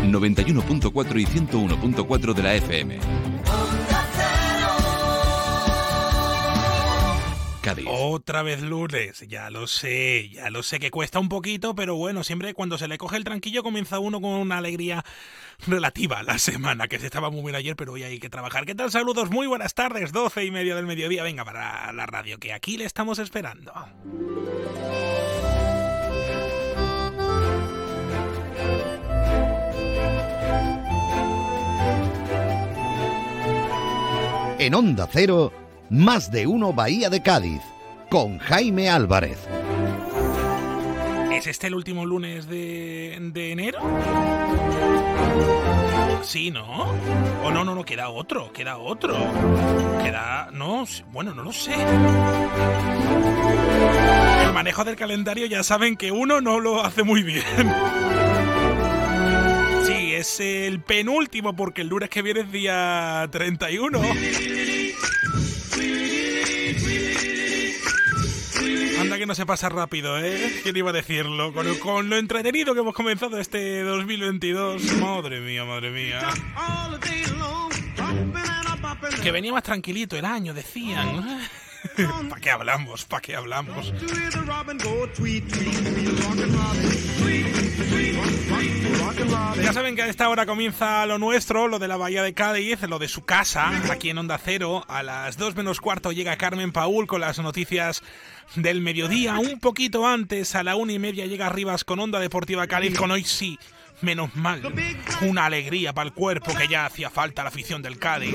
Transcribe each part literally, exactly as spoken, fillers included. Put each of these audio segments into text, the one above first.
noventa y uno punto cuatro y ciento uno punto cuatro de la F M. Cádiz. Otra vez lunes, ya lo sé, ya lo sé que cuesta un poquito, pero bueno, siempre cuando se le coge el tranquillo comienza uno con una alegría relativa a la semana, que se estaba muy bien ayer, pero hoy hay que trabajar. ¿Qué tal? Saludos, muy buenas tardes, doce y media del mediodía, venga para la radio, que aquí le estamos esperando. En Onda Cero, Más de Uno Bahía de Cádiz, con Jaime Álvarez. ¿Es este el último lunes de, de enero? Sí, ¿no? O no, no, no, queda otro, queda otro. Queda... no, bueno, no lo sé. El manejo del calendario ya saben que uno no lo hace muy bien. Sí, es el penúltimo porque el lunes que viene es día treinta y uno. Anda que no se pasa rápido, ¿eh? ¿Quién iba a decirlo? Con, con lo entretenido que hemos comenzado este dos mil veintidós. Madre mía, madre mía. Que venía más tranquilito el año, decían. ¿Para qué hablamos? ¿Para qué hablamos? Ya saben que a esta hora comienza lo nuestro, lo de la Bahía de Cádiz, lo de su casa, aquí en Onda Cero. A las dos menos cuarto llega Carmen Paúl con las noticias del mediodía. Un poquito antes, a la una y media, llega Rivas con Onda Deportiva Cádiz, con Hoy Sí, menos mal. Una alegría para el cuerpo, que ya hacía falta la afición del Cádiz.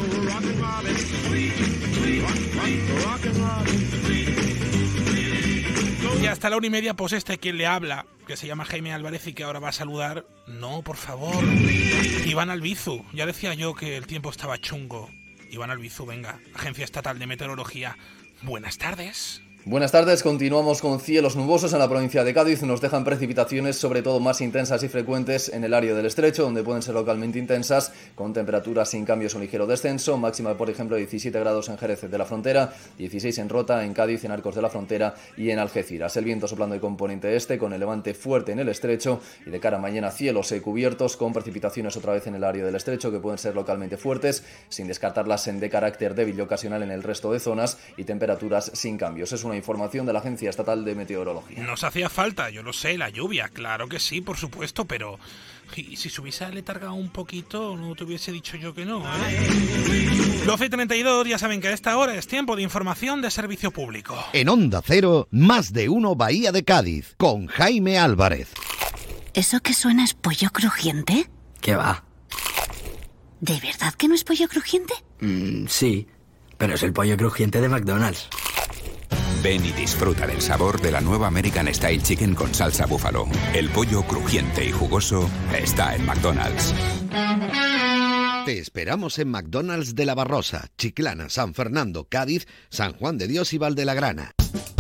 Y hasta la una y media, pues este quien le habla, que se llama Jaime Álvarez y que ahora va a saludar. No, por favor, Iván Albizu. Ya decía yo que el tiempo estaba chungo. Iván Albizu, venga, Agencia Estatal de Meteorología. Buenas tardes. Buenas tardes, continuamos con cielos nubosos en la provincia de Cádiz. Nos dejan precipitaciones, sobre todo más intensas y frecuentes en el área del estrecho, donde pueden ser localmente intensas, con temperaturas sin cambios o ligero descenso. Máxima, por ejemplo, diecisiete grados en Jerez de la Frontera, dieciséis en Rota, en Cádiz, en Arcos de la Frontera y en Algeciras. El viento soplando de componente este, con el levante fuerte en el estrecho, y de cara a mañana cielos cubiertos, con precipitaciones otra vez en el área del estrecho, que pueden ser localmente fuertes, sin descartarlas en de carácter débil y ocasional en el resto de zonas, y temperaturas sin cambios. Es una información de la Agencia Estatal de Meteorología. Nos hacía falta, yo lo sé, la lluvia, claro que sí, por supuesto, pero y si se hubiese letargado un poquito, no te hubiese dicho yo que no, ¿eh? doce y treinta y dos, ya saben que a esta hora es tiempo de información de servicio público. En Onda Cero, Más de Uno Bahía de Cádiz, con Jaime Álvarez. ¿Eso que suena es pollo crujiente? ¿Qué va? ¿De verdad que no es pollo crujiente? Mm, sí, pero es el pollo crujiente de McDonald's. Ven y disfruta del sabor de la nueva American Style Chicken con salsa búfalo. El pollo crujiente y jugoso está en McDonald's. Te esperamos en McDonald's de La Barrosa, Chiclana, San Fernando, Cádiz, San Juan de Dios y Valdelagrana.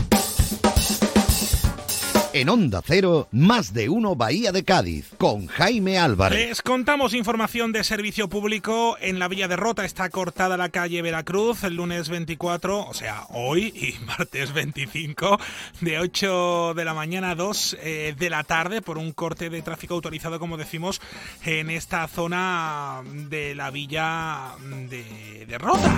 En Onda Cero, Más de Uno Bahía de Cádiz, con Jaime Álvarez. Les contamos información de servicio público. En la Villa de Rota está cortada la calle Veracruz el lunes veinticuatro, o sea, hoy, y martes veinticinco, de ocho de la mañana a dos eh, de la tarde, por un corte de tráfico autorizado, como decimos, en esta zona de la Villa de, de Rota.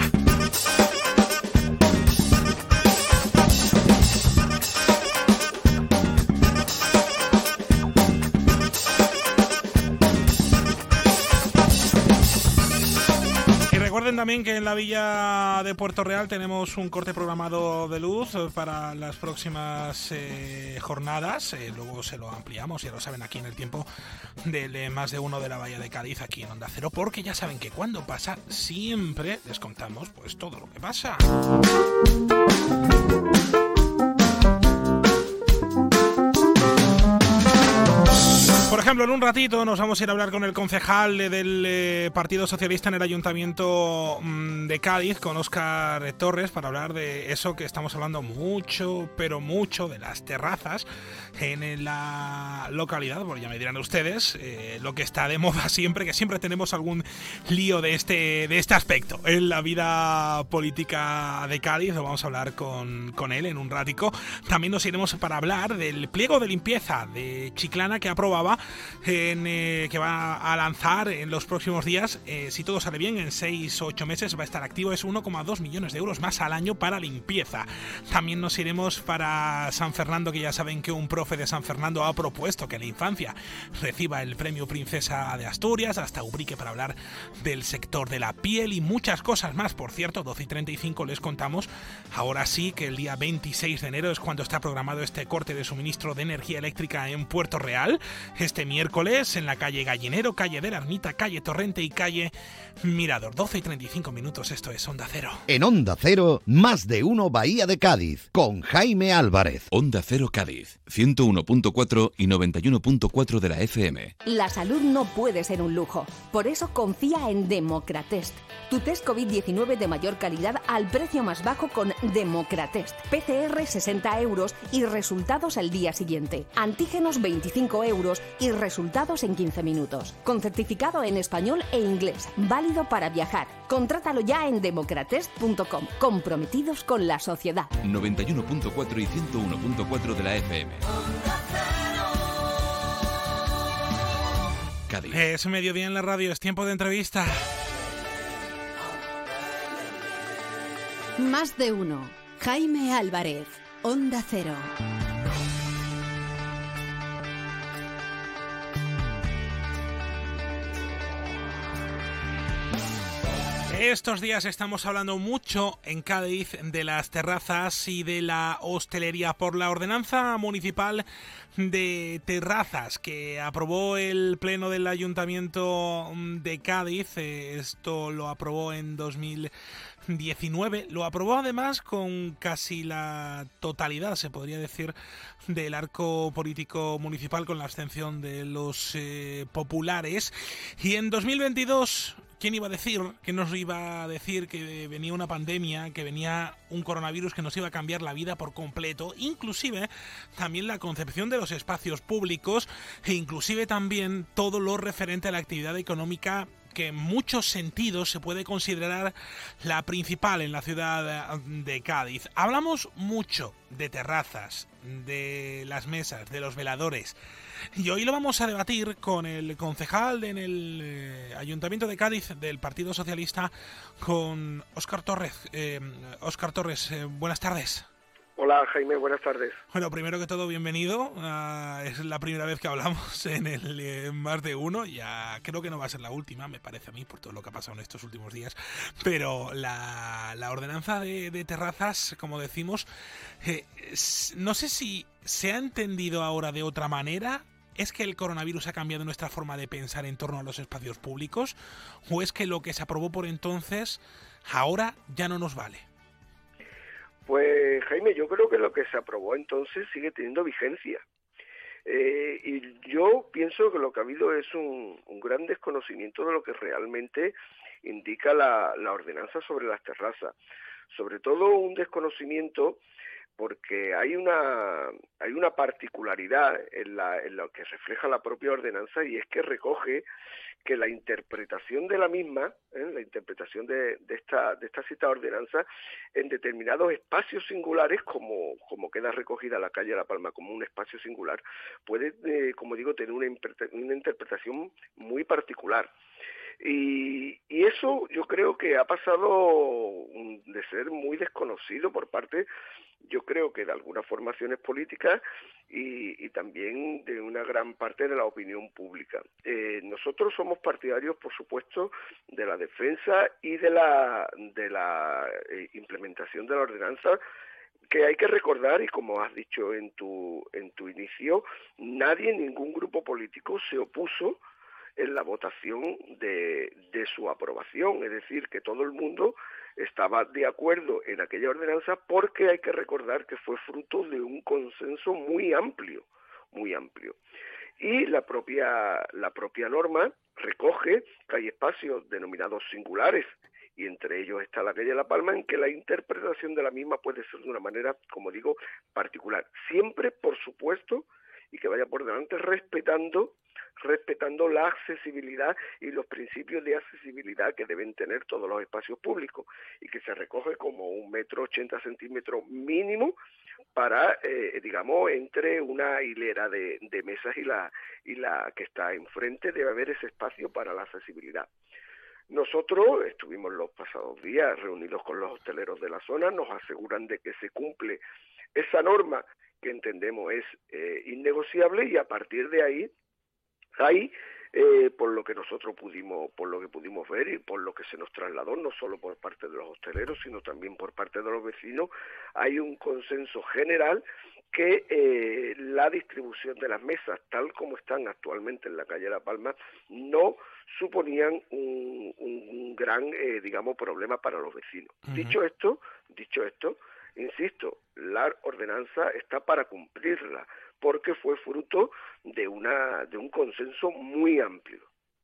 Recuerden también que en la Villa de Puerto Real tenemos un corte programado de luz para las próximas eh, jornadas. Eh, luego se lo ampliamos, ya lo saben, aquí en el tiempo del eh, Más de Uno de la Bahía de Cádiz, aquí en Onda Cero, porque ya saben que cuando pasa siempre les contamos pues todo lo que pasa. Por ejemplo, en un ratito nos vamos a ir a hablar con el concejal del eh, Partido Socialista en el Ayuntamiento mmm, de Cádiz, con Óscar Torres, para hablar de eso que estamos hablando mucho, pero mucho, de las terrazas en la localidad. Porque ya me dirán ustedes, eh, lo que está de moda siempre, que siempre tenemos algún lío de este, de este aspecto en la vida política de Cádiz. Lo vamos a hablar con, con él en un ratico. También nos iremos para hablar del pliego de limpieza de Chiclana que aprobaba en, eh, que va a lanzar en los próximos días. Eh, si todo sale bien, en seis o ocho meses va a estar activo. Es uno coma dos millones de euros más al año para limpieza. También nos iremos para San Fernando, que ya saben que un profe de San Fernando ha propuesto que la infancia reciba el premio Princesa de Asturias, hasta Ubrique para hablar del sector de la piel y muchas cosas más. Por cierto, doce y treinta y cinco les contamos, ahora sí, que el día veintiséis de enero es cuando está programado este corte de suministro de energía eléctrica en Puerto Real. Este miércoles en la calle Gallinero, calle de la Ermita, calle Torrente y calle Mirador. doce y treinta y cinco minutos, esto es Onda Cero. En Onda Cero, más de uno Bahía de Cádiz, con Jaime Álvarez. Onda Cero Cádiz, ciento uno punto cuatro y noventa y uno punto cuatro de la F M. La salud no puede ser un lujo, por eso confía en Democratest. Tu test COVID diecinueve de mayor calidad al precio más bajo con Democratest. P C R sesenta euros y resultados al día siguiente. Antígenos veinticinco euros y resultados en quince minutos. Con certificado en español e inglés. Válido para viajar. Contrátalo ya en democratest punto com. Comprometidos con la sociedad. noventa y uno punto cuatro y ciento uno punto cuatro de la F M. Cádiz. Es mediodía en la radio, es tiempo de entrevista. Más de uno. Jaime Álvarez, Onda Cero. Estos días estamos hablando mucho en Cádiz de las terrazas y de la hostelería por la ordenanza municipal de terrazas que aprobó el Pleno del Ayuntamiento de Cádiz. Esto lo aprobó en dos mil diecinueve. Lo aprobó además con casi la totalidad, se podría decir, del arco político municipal, con la abstención de los eh, populares. Y en dos mil veintidós... ¿quién iba a decir, que nos iba a decir que venía una pandemia, que venía un coronavirus que nos iba a cambiar la vida por completo, inclusive también la concepción de los espacios públicos e inclusive también todo lo referente a la actividad económica, que en muchos sentidos se puede considerar la principal en la ciudad de Cádiz? Hablamos mucho de terrazas, de las mesas, de los veladores. Y hoy lo vamos a debatir con el concejal en el eh, Ayuntamiento de Cádiz del Partido Socialista, con Óscar Torres. Eh, Óscar Torres, eh, buenas tardes. Hola Jaime, buenas tardes. Bueno, primero que todo, bienvenido. Uh, es la primera vez que hablamos en el eh, Más de Uno. Ya creo que no va a ser la última, me parece a mí, por todo lo que ha pasado en estos últimos días. Pero la, la ordenanza de, de terrazas, como decimos, eh, no sé si se ha entendido ahora de otra manera. ¿Es que el coronavirus ha cambiado nuestra forma de pensar en torno a los espacios públicos? ¿O es que lo que se aprobó por entonces ahora ya no nos vale? Pues Jaime, yo creo que lo que se aprobó entonces sigue teniendo vigencia. Eh, y yo pienso que lo que ha habido es un, un gran desconocimiento de lo que realmente indica la, la ordenanza sobre las terrazas. Sobre todo un desconocimiento porque hay una hay una particularidad en, la, en lo que refleja la propia ordenanza, y es que recoge que la interpretación de la misma, ¿eh? la interpretación de, de esta de esta citada ordenanza en determinados espacios singulares, como como queda recogida la calle La Palma como un espacio singular, puede, eh, como digo, tener una, una interpretación muy particular. Y, y eso yo creo que ha pasado de ser muy desconocido por parte, yo creo que de algunas formaciones políticas y, y también de una gran parte de la opinión pública. Eh, nosotros somos partidarios, por supuesto, de la defensa y de la, de la eh, implementación de la ordenanza, que hay que recordar, y como has dicho en tu, en tu inicio, nadie, ningún grupo político se opuso en la votación de, de su aprobación, es decir, que todo el mundo estaba de acuerdo en aquella ordenanza, porque hay que recordar que fue fruto de un consenso muy amplio, muy amplio. Y la propia, la propia norma recoge que hay espacios denominados singulares, y entre ellos está la calle La Palma, en que la interpretación de la misma puede ser de una manera, como digo, particular. Siempre, por supuesto, y que vaya por delante, respetando respetando la accesibilidad y los principios de accesibilidad que deben tener todos los espacios públicos, y que se recoge como un metro ochenta centímetros mínimo para, eh, digamos, entre una hilera de, de mesas y la, y la que está enfrente debe haber ese espacio para la accesibilidad. Nosotros estuvimos los pasados días reunidos con los hosteleros de la zona, nos aseguran de que se cumple esa norma que entendemos es eh, innegociable, y a partir de ahí, ahí eh, por lo que nosotros pudimos, por lo que pudimos ver y por lo que se nos trasladó, no solo por parte de los hosteleros, sino también por parte de los vecinos, hay un consenso general que eh, la distribución de las mesas, tal como están actualmente en la calle La Palma, no suponían un, un gran, eh, digamos, problema para los vecinos. Uh-huh. Dicho esto, dicho esto, insisto, la ordenanza está para cumplirla, porque fue fruto de una de un consenso muy amplio.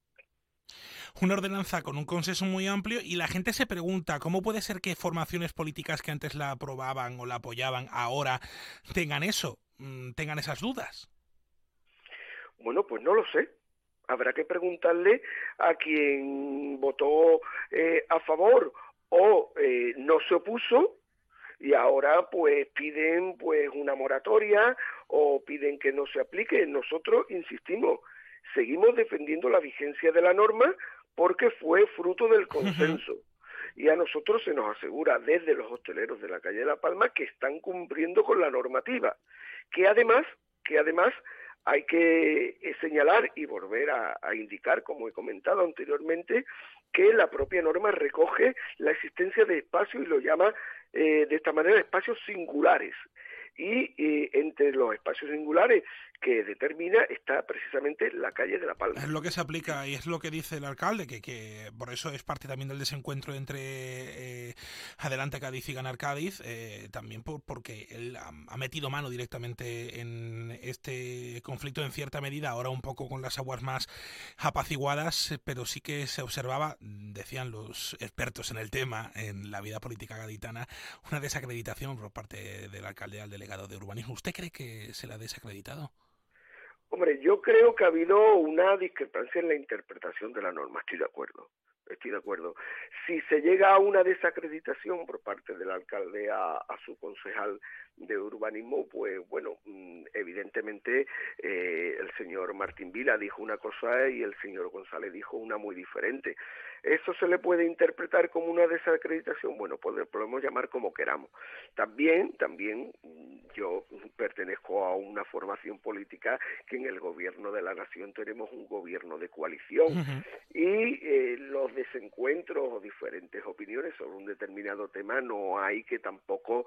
Una ordenanza con un consenso muy amplio, y la gente se pregunta cómo puede ser que formaciones políticas que antes la aprobaban o la apoyaban ahora tengan eso, tengan esas dudas. Bueno, pues no lo sé. Habrá que preguntarle a quien votó eh, a favor o eh, no se opuso, y ahora pues piden pues una moratoria o piden que no se aplique. Nosotros insistimos, seguimos defendiendo la vigencia de la norma porque fue fruto del consenso. Uh-huh. Y a nosotros se nos asegura desde los hosteleros de la calle de La Palma que están cumpliendo con la normativa, que además, que además hay que señalar y volver a, a indicar, como he comentado anteriormente, que la propia norma recoge la existencia de espacios y lo llama eh, de esta manera espacios singulares. Y eh, entre los espacios singulares que determina está precisamente la calle de La Palma. Es lo que se aplica y es lo que dice el alcalde, que, que por eso es parte también del desencuentro entre eh, Adelante Cádiz y Ganar Cádiz, eh, también por, porque él ha, ha metido mano directamente en este conflicto en cierta medida, ahora un poco con las aguas más apaciguadas, pero sí que se observaba, decían los expertos en el tema, en la vida política gaditana, una desacreditación por parte del alcalde al delegado de urbanismo. ¿Usted cree que se la ha desacreditado? Hombre, yo creo que ha habido una discrepancia en la interpretación de la norma, estoy de acuerdo, estoy de acuerdo. Si se llega a una desacreditación por parte del alcalde a, a su concejal de urbanismo, pues bueno, evidentemente eh, el señor Martín Vila dijo una cosa y el señor González dijo una muy diferente. ¿Eso se le puede interpretar como una desacreditación? Bueno, pues lo podemos llamar como queramos. También, también yo pertenezco a una formación política que en el gobierno de la nación tenemos un gobierno de coalición. Uh-huh. Y eh, los desencuentros o diferentes opiniones sobre un determinado tema no hay que tampoco,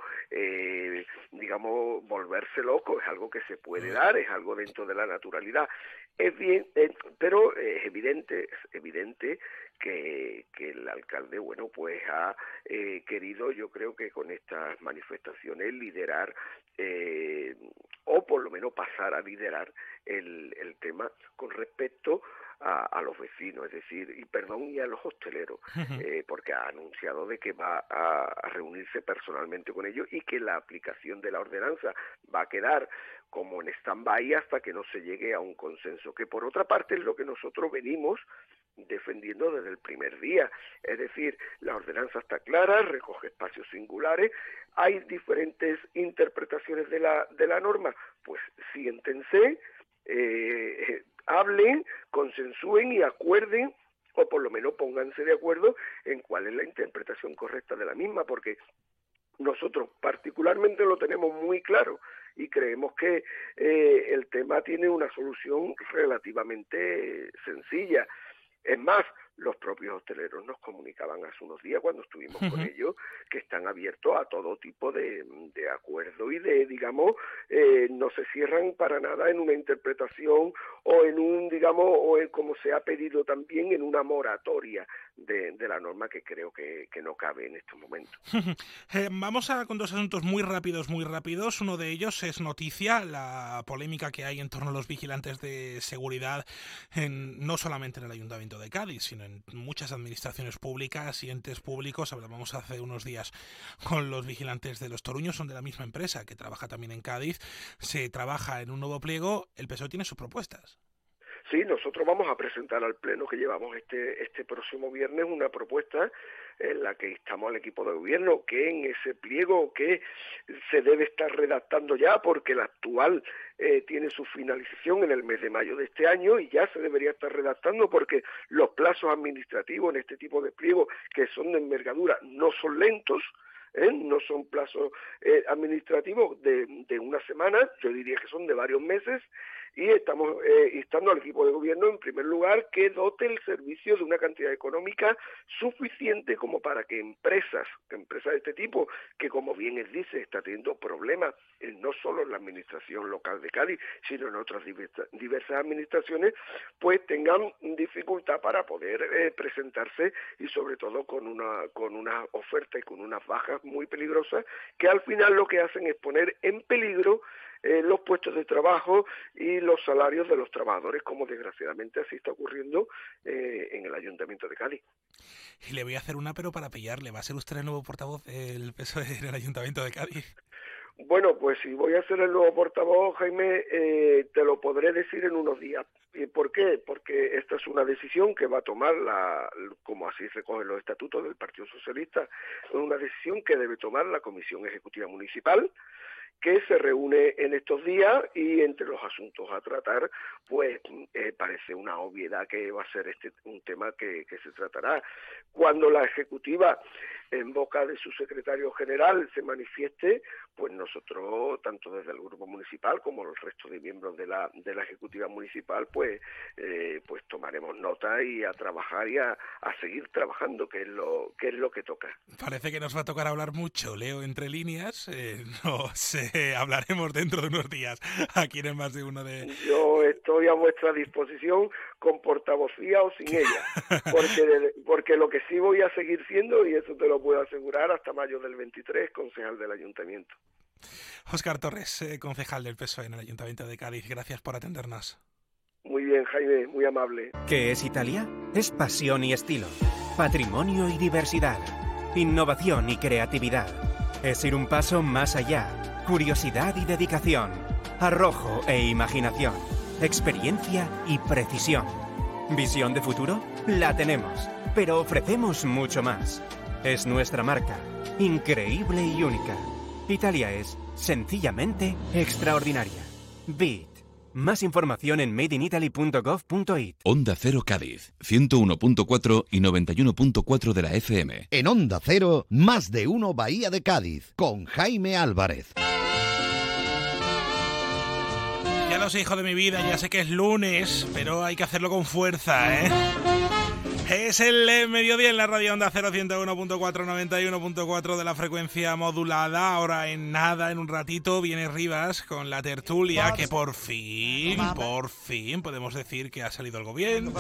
eh, digamos, volverse loco. Es algo que se puede dar, es algo dentro de la naturalidad. Es bien, eh, pero es evidente, es evidente que, que el alcalde, bueno, pues ha eh, querido, yo creo que con estas manifestaciones, liderar eh, o por lo menos pasar a liderar el, el tema con respecto a, a los vecinos, es decir, y perdón, y a los hosteleros, uh-huh. eh, porque ha anunciado de que va a, a reunirse personalmente con ellos y que la aplicación de la ordenanza va a quedar como en stand-by hasta que no se llegue a un consenso, que por otra parte es lo que nosotros venimos defendiendo desde el primer día. Es decir, la ordenanza está clara, recoge espacios singulares, hay diferentes interpretaciones de la, de la norma, pues siéntense, eh, hablen, consensúen y acuerden, o por lo menos pónganse de acuerdo en cuál es la interpretación correcta de la misma, porque nosotros particularmente lo tenemos muy claro y creemos que eh, el tema tiene una solución relativamente sencilla. Es más, los propios hosteleros nos comunicaban hace unos días cuando estuvimos uh-huh. con ellos que están abiertos a todo tipo de, de acuerdo y de, digamos, eh, no se cierran para nada en una interpretación o en un, digamos, o en, como se ha pedido también, en una moratoria de, de la norma que creo que, que no cabe en estos momentos. eh, vamos a con dos asuntos muy rápidos, muy rápidos. Uno de ellos es noticia, la polémica que hay en torno a los vigilantes de seguridad, en, no solamente en el Ayuntamiento de Cádiz, sino en muchas administraciones públicas y entes públicos. Hablábamos hace unos días con los vigilantes de los Toruños, son de la misma empresa que trabaja también en Cádiz. Se trabaja en un nuevo pliego, el P S O E tiene sus propuestas. sí, nosotros vamos a presentar al Pleno que llevamos este, este próximo viernes una propuesta en la que instamos al equipo de gobierno que en ese pliego que se debe estar redactando ya, porque el actual eh, tiene su finalización en el mes de mayo de este año y ya se debería estar redactando, porque los plazos administrativos en este tipo de pliegos, que son de envergadura, no son lentos, ¿Eh? no son plazos eh, administrativos de, de una semana, yo diría que son de varios meses, y estamos eh, instando al equipo de gobierno, en primer lugar, que dote el servicio de una cantidad económica suficiente como para que empresas, empresas de este tipo, que como bien él dice, está teniendo problemas, eh, no solo en la administración local de Cádiz, sino en otras diversas, diversas administraciones, pues tengan dificultad para poder eh, presentarse, y sobre todo con una, con una oferta y con unas bajas muy peligrosas, que al final lo que hacen es poner en peligro Eh, los puestos de trabajo y los salarios de los trabajadores, como desgraciadamente así está ocurriendo eh, en el Ayuntamiento de Cádiz. Y le voy a hacer una, pero para pillarle. ¿Va a ser usted el nuevo portavoz del P S O E en el Ayuntamiento de Cádiz? Bueno, pues si voy a ser el nuevo portavoz, Jaime, eh, te lo podré decir en unos días. ¿Y por qué? Porque esta es una decisión que va a tomar, la, como así recogen los estatutos del Partido Socialista, es una decisión que debe tomar la Comisión Ejecutiva Municipal, que se reúne en estos días, y entre los asuntos a tratar, pues eh, parece una obviedad que va a ser este un tema que, que se tratará. Cuando la Ejecutiva, en boca de su secretario general, se manifieste, pues nosotros, tanto desde el Grupo Municipal como el resto de miembros de la de la Ejecutiva Municipal, pues eh, pues tomaremos nota y a trabajar y a, a seguir trabajando, que es lo que es lo que toca. Parece que nos va a tocar hablar mucho, leo entre líneas, eh, no sé, hablaremos dentro de unos días aquí en Más de Uno de... Yo estoy a vuestra disposición con portavocía o sin ella, porque, porque lo que sí voy a seguir siendo, y eso te lo puedo asegurar, hasta mayo del veintitrés, concejal del Ayuntamiento. Óscar Torres, eh, concejal del P S O E en el Ayuntamiento de Cádiz, gracias por atendernos. Muy bien, Jaime, muy amable. ¿Qué es Italia? Es pasión y estilo, patrimonio y diversidad, innovación y creatividad. Es ir un paso más allá, curiosidad y dedicación, arrojo e imaginación, experiencia y precisión. ¿Visión de futuro? La tenemos, pero ofrecemos mucho más. Es nuestra marca, increíble y única. Italia es, sencillamente, extraordinaria. Beat. Más información en made in italy punto gov punto it. Onda Cero Cádiz, ciento uno punto cuatro y noventa y uno punto cuatro de la F M. En Onda Cero, Más de Uno Bahía de Cádiz, con Jaime Álvarez. Ya lo sé, hijo de mi vida, ya sé que es lunes, pero hay que hacerlo con fuerza, ¿eh? Es el eh, mediodía en la radio Onda Cero, ciento uno punto cuatro, noventa y uno punto cuatro de la frecuencia modulada. Ahora en nada, en un ratito, viene Rivas con la tertulia, que por fin, por fin podemos decir que ha salido el gobierno.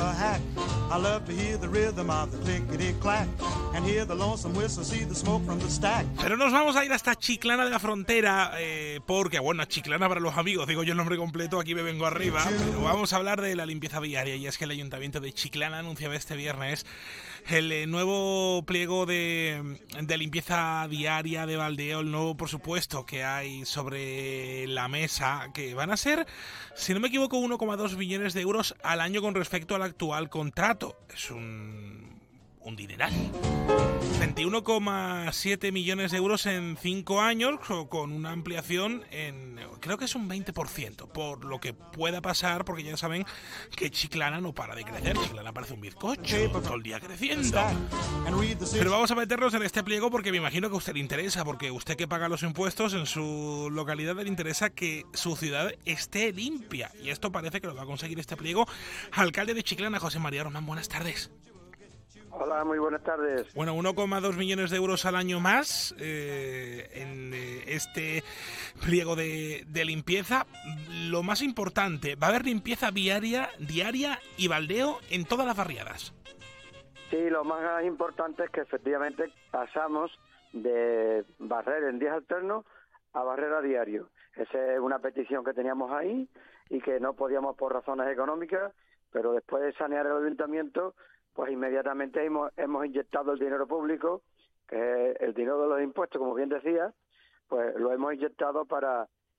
Pero nos vamos a ir hasta Chiclana de la Frontera, eh, porque, bueno, Chiclana para los amigos, digo yo el nombre completo, aquí me vengo arriba, pero vamos a hablar de la limpieza viaria, y es que el Ayuntamiento de Chiclana anunciaba este viernes el eh, nuevo pliego de, de limpieza diaria de baldeo, el nuevo presupuesto que hay sobre la mesa, que van a ser, si no me equivoco, uno coma dos millones de euros al año con respecto al actual contrato. Es un, un dineral. veintiuno coma siete millones de euros en cinco años, con una ampliación en, creo que es un veinte por ciento, por lo que pueda pasar, porque ya saben que Chiclana no para de crecer. Chiclana parece un bizcocho, todo el día creciendo. Pero vamos a meternos en este pliego porque me imagino que a usted le interesa, porque usted que paga los impuestos en su localidad le interesa que su ciudad esté limpia, y esto parece que lo va a conseguir este pliego. Alcalde de Chiclana, José María Román, buenas tardes. Hola, muy buenas tardes. Bueno, uno coma dos millones de euros al año más eh, en eh, este pliego de, de limpieza. Lo más importante, va a haber limpieza viaria, diaria y baldeo en todas las barriadas. Sí, lo más importante es que efectivamente pasamos de barrer en días alternos a barrer a diario. Esa es una petición que teníamos ahí y que no podíamos por razones económicas, pero después de sanear el ayuntamiento, pues inmediatamente hemos, hemos inyectado el dinero público, que es el dinero de los impuestos, como bien decía, pues lo hemos inyectado para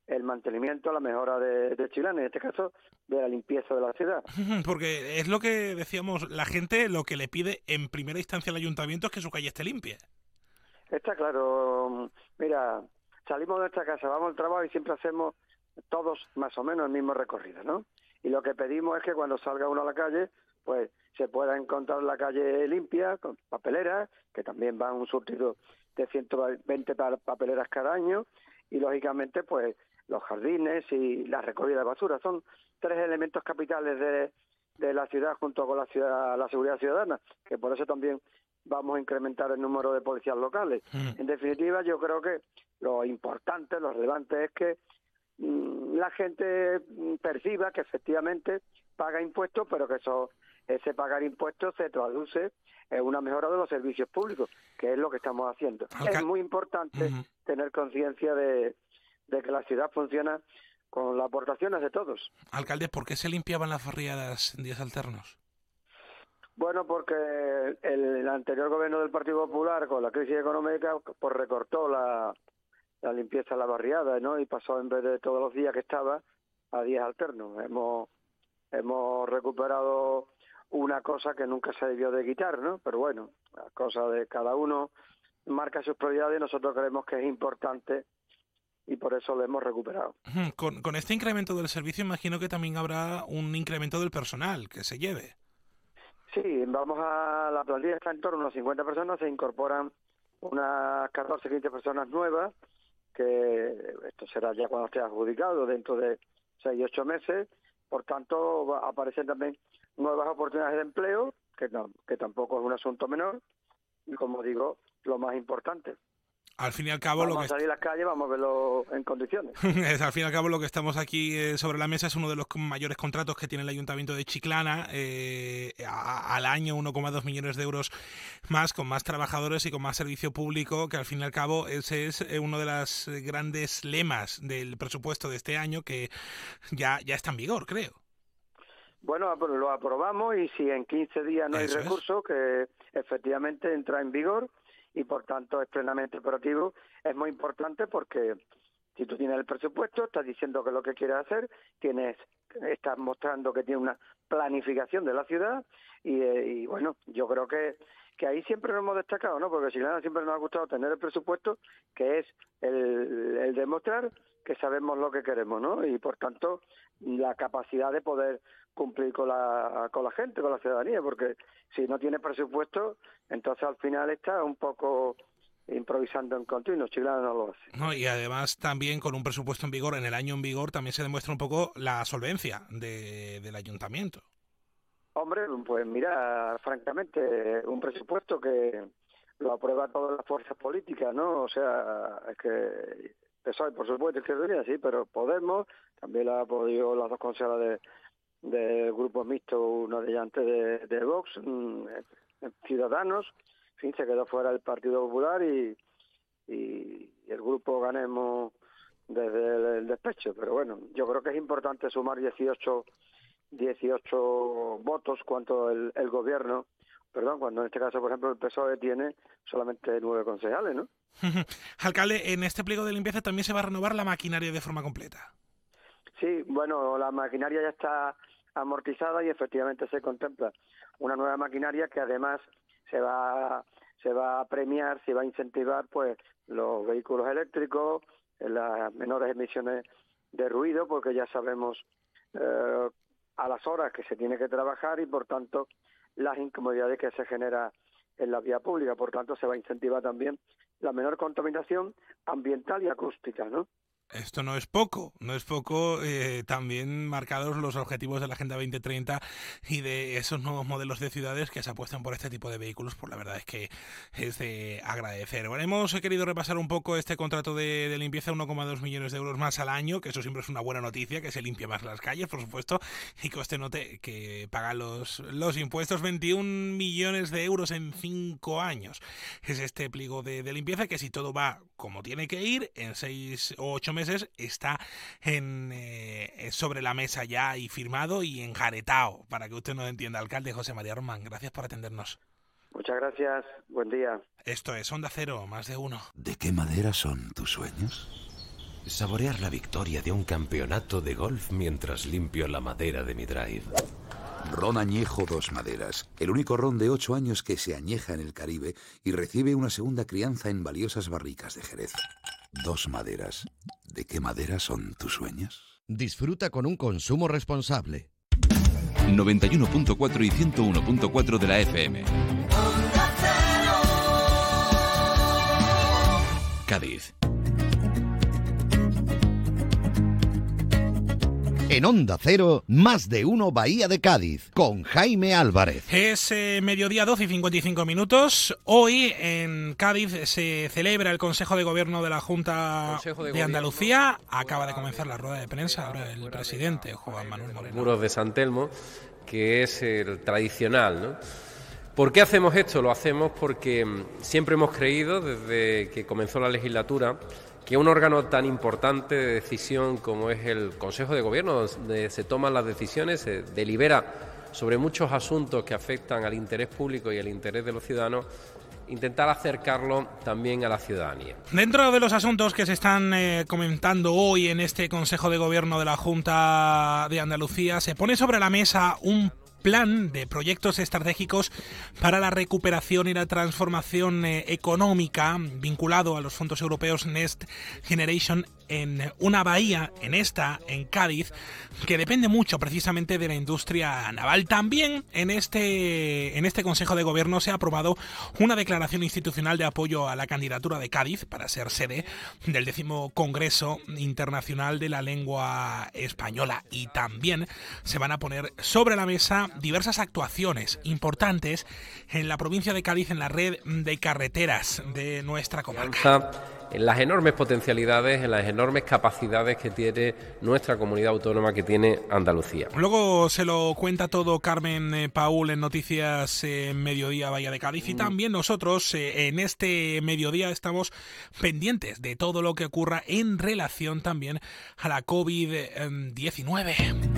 el mantenimiento, la mejora de, de Chiclana, en este caso de la limpieza de la ciudad. Porque es lo que decíamos, la gente lo que le pide en primera instancia al ayuntamiento es que su calle esté limpia. Está claro, mira, salimos de esta casa, vamos al trabajo y siempre hacemos todos más o menos el mismo recorrido, ¿no? Y lo que pedimos es que cuando salga uno a la calle, pues se pueda encontrar la calle limpia, con papeleras, que también van un surtido de ciento veinte papeleras cada año, y lógicamente pues los jardines y la recogida de basura. Son tres elementos capitales de, de la ciudad junto con la ciudad, la seguridad ciudadana, que por eso también vamos a incrementar el número de policías locales. Mm. En definitiva, yo creo que lo importante, lo relevante es que mmm, la gente perciba que efectivamente paga impuestos, pero que eso, ese pagar impuestos se traduce en una mejora de los servicios públicos, que es lo que estamos haciendo. Alca- es muy importante uh-huh. tener conciencia de, de que la ciudad funciona con las aportaciones de todos. Alcalde, ¿por qué se limpiaban las barriadas en días alternos? Bueno, porque el, el anterior gobierno del Partido Popular, con la crisis económica, pues recortó la, la limpieza de la barriada, ¿no? Y pasó, en vez de todos los días que estaba, a días alternos. Hemos, hemos recuperado una cosa que nunca se debió de quitar, ¿no? Pero bueno, la cosa de cada uno marca sus prioridades y nosotros creemos que es importante y por eso lo hemos recuperado. Con, con este incremento del servicio imagino que también habrá un incremento del personal que se lleve. Sí, vamos a la plantilla, está en torno a unas cincuenta personas, se incorporan unas catorce, quince personas nuevas, que esto será ya cuando esté adjudicado, dentro de seis, ocho meses, por tanto aparecen también nuevas oportunidades de empleo, que, no, que tampoco es un asunto menor, y como digo, lo más importante. Al fin y al cabo vamos lo que a salir a las calles, vamos a verlo en condiciones. Al fin y al cabo lo que estamos aquí eh, sobre la mesa es uno de los mayores contratos que tiene el Ayuntamiento de Chiclana, eh, a, al año uno coma dos millones de euros más, con más trabajadores y con más servicio público, que al fin y al cabo ese es uno de los grandes lemas del presupuesto de este año, que ya, ya está en vigor, creo. Bueno, lo aprobamos y si en quince días no Eso hay recurso, es. que efectivamente entra en vigor, y por tanto es plenamente operativo. Es muy importante porque si tú tienes el presupuesto, estás diciendo que es lo que quieres hacer, tienes, estás mostrando que tienes una planificación de la ciudad y, y bueno, yo creo que, que ahí siempre nos hemos destacado, ¿no? Porque Chiclana siempre nos ha gustado tener el presupuesto, que es el, el demostrar que sabemos lo que queremos, ¿no? Y por tanto la capacidad de poder cumplir con la con la gente, con la ciudadanía, porque si no tiene presupuesto, entonces al final está un poco improvisando en continuo. Chiclana no lo hace. No, y además también con un presupuesto en vigor, en el año en vigor, también se demuestra un poco la solvencia de, del ayuntamiento. Hombre, pues mira, francamente, un presupuesto que lo aprueba todas las fuerzas políticas, ¿no? O sea, es que P S O E, por supuesto, Izquierda Unida, sí, pero Podemos, también la ha podido las dos consejeras de del grupo mixto, una de ellas antes de, de Vox, mmm, Ciudadanos, en fin, se quedó fuera el Partido Popular y, y, y el grupo Ganemos desde el, el despecho. Pero bueno, yo creo que es importante sumar dieciocho, dieciocho votos cuanto el, el gobierno, perdón, cuando en este caso, por ejemplo, el P S O E tiene solamente nueve concejales, ¿no? Alcalde, en este pliego de limpieza también se va a renovar la maquinaria de forma completa. Sí, bueno, la maquinaria ya está amortizada y efectivamente se contempla una nueva maquinaria que además se va se va a premiar, se va a incentivar pues los vehículos eléctricos, las menores emisiones de ruido, porque ya sabemos eh, a las horas que se tiene que trabajar y por tanto las incomodidades que se genera en la vía pública. Por tanto se va a incentivar también la menor contaminación ambiental y acústica, ¿no? Esto no es poco, no es poco, eh, también marcados los objetivos de la Agenda veinte treinta y de esos nuevos modelos de ciudades que se apuestan por este tipo de vehículos, pues la verdad es que es de agradecer. Bueno, hemos querido repasar un poco este contrato de, de limpieza, uno coma dos millones de euros más al año, que eso siempre es una buena noticia, que se limpie más las calles, por supuesto, y que usted note que paga los, los impuestos, veintiún millones de euros en cinco años. Es este pliego de, de limpieza que si todo va como tiene que ir, en seis o ocho meses está en eh, sobre la mesa ya y firmado y enjaretado, para que usted nos entienda. Alcalde José María Román, gracias por atendernos. Muchas gracias, buen día. Esto es Onda Cero, más de uno. ¿De qué madera son tus sueños? Saborear la victoria de un campeonato de golf mientras limpio la madera de mi drive. Ron Añejo Dos Maderas, el único ron de ocho años que se añeja en el Caribe y recibe una segunda crianza en valiosas barricas de Jerez. Dos Maderas. ¿De qué madera son tus sueños? Disfruta con un consumo responsable. noventa y uno punto cuatro y ciento uno punto cuatro de la F M. Cádiz. En Onda Cero, más de uno Bahía de Cádiz, con Jaime Álvarez. Es eh, mediodía doce y cincuenta y cinco minutos. Hoy en Cádiz se celebra el Consejo de Gobierno de la Junta de, de Andalucía. Acaba de comenzar la rueda de prensa ahora el presidente, Juan Manuel Moreno. Muros de San Telmo, que es el tradicional, ¿no? ¿Por qué hacemos esto? Lo hacemos porque siempre hemos creído, desde que comenzó la legislatura, que un órgano tan importante de decisión como es el Consejo de Gobierno, donde se toman las decisiones, se delibera sobre muchos asuntos que afectan al interés público y al interés de los ciudadanos, intentar acercarlo también a la ciudadanía. Dentro de los asuntos que se están eh, comentando hoy en este Consejo de Gobierno de la Junta de Andalucía, se pone sobre la mesa un plan de proyectos estratégicos para la recuperación y la transformación eh, económica vinculado a los fondos europeos Next Generation en una bahía, en esta, en Cádiz, que depende mucho precisamente de la industria naval. También en este, en este Consejo de Gobierno se ha aprobado una declaración institucional de apoyo a la candidatura de Cádiz para ser sede del décimo Congreso Internacional de la Lengua Española, y también se van a poner sobre la mesa diversas actuaciones importantes en la provincia de Cádiz, en la red de carreteras de nuestra comarca. En las enormes potencialidades, en las enormes capacidades que tiene nuestra comunidad autónoma, que tiene Andalucía. Luego se lo cuenta todo Carmen eh, Paul en Noticias eh, Mediodía Bahía de Cádiz, y también nosotros eh, en este mediodía estamos pendientes de todo lo que ocurra en relación también a la COVID diecinueve.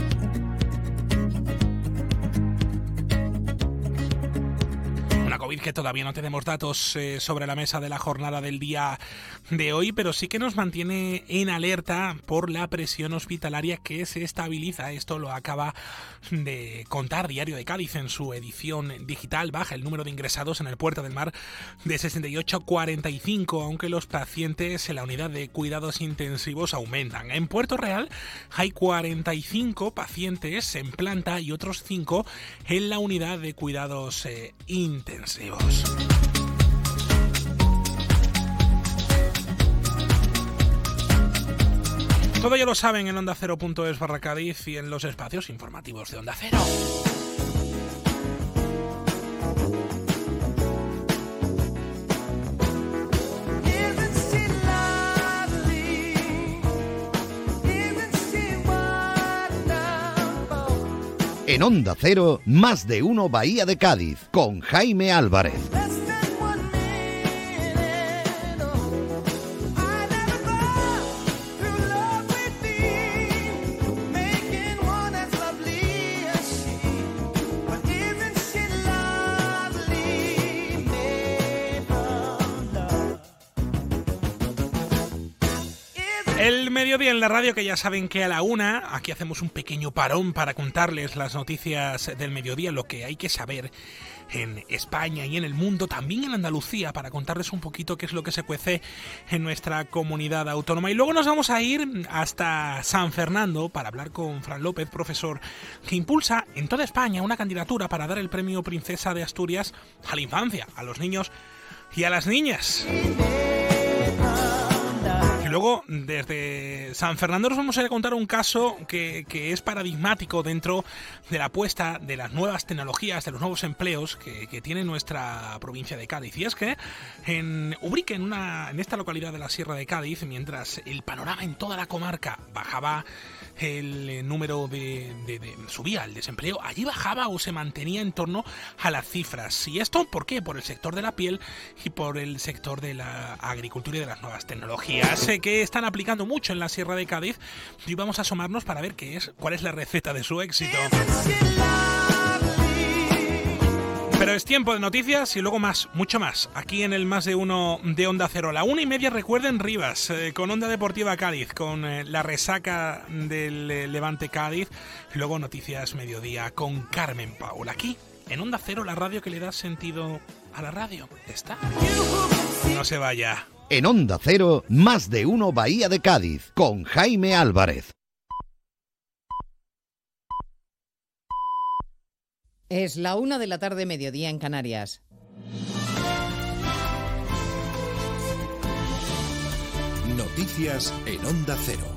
COVID que todavía no tenemos datos eh, sobre la mesa de la jornada del día de hoy, pero sí que nos mantiene en alerta por la presión hospitalaria que se estabiliza. Esto lo acaba de contar Diario de Cádiz en su edición digital. Baja el número de ingresados en el Puerto del Mar de sesenta y ocho a cuarenta y cinco, aunque los pacientes en la unidad de cuidados intensivos aumentan. En Puerto Real hay cuarenta y cinco pacientes en planta y otros cinco en la unidad de cuidados eh, intensivos. Todo ya lo saben en onda cero punto es barra Cádiz y en los espacios informativos de Onda Cero. En Onda Cero, más de uno Bahía de Cádiz, con Jaime Álvarez. El mediodía en la radio, que ya saben que a la una, aquí hacemos un pequeño parón para contarles las noticias del mediodía, lo que hay que saber en España y en el mundo, también en Andalucía, para contarles un poquito qué es lo que se cuece en nuestra comunidad autónoma. Y luego nos vamos a ir hasta San Fernando para hablar con Fran López, profesor que impulsa en toda España una candidatura para dar el premio Princesa de Asturias a la infancia, a los niños y a las niñas. Y luego, desde San Fernando, nos vamos a contar un caso que, que es paradigmático dentro de la apuesta de las nuevas tecnologías, de los nuevos empleos que, que tiene nuestra provincia de Cádiz. Y es que en Ubrique, en, una, en esta localidad de la Sierra de Cádiz, mientras el panorama en toda la comarca bajaba el número de, de, de subía el desempleo, allí bajaba o se mantenía en torno a las cifras. ¿Y esto por qué? Por el sector de la piel y por el sector de la agricultura y de las nuevas tecnologías, sé que están aplicando mucho en la Sierra de Cádiz, y vamos a asomarnos para ver qué es, cuál es la receta de su éxito. Pero es tiempo de noticias y luego más, mucho más, aquí en el Más de Uno de Onda Cero. La una y media, recuerden, Rivas, eh, con Onda Deportiva Cádiz, con eh, la resaca del eh, Levante Cádiz, y luego Noticias Mediodía con Carmen Paul. Aquí, en Onda Cero, la radio que le da sentido a la radio. Está. No se vaya. En Onda Cero, Más de Uno Bahía de Cádiz, con Jaime Álvarez. Es la una de la tarde, mediodía en Canarias. Noticias en Onda Cero.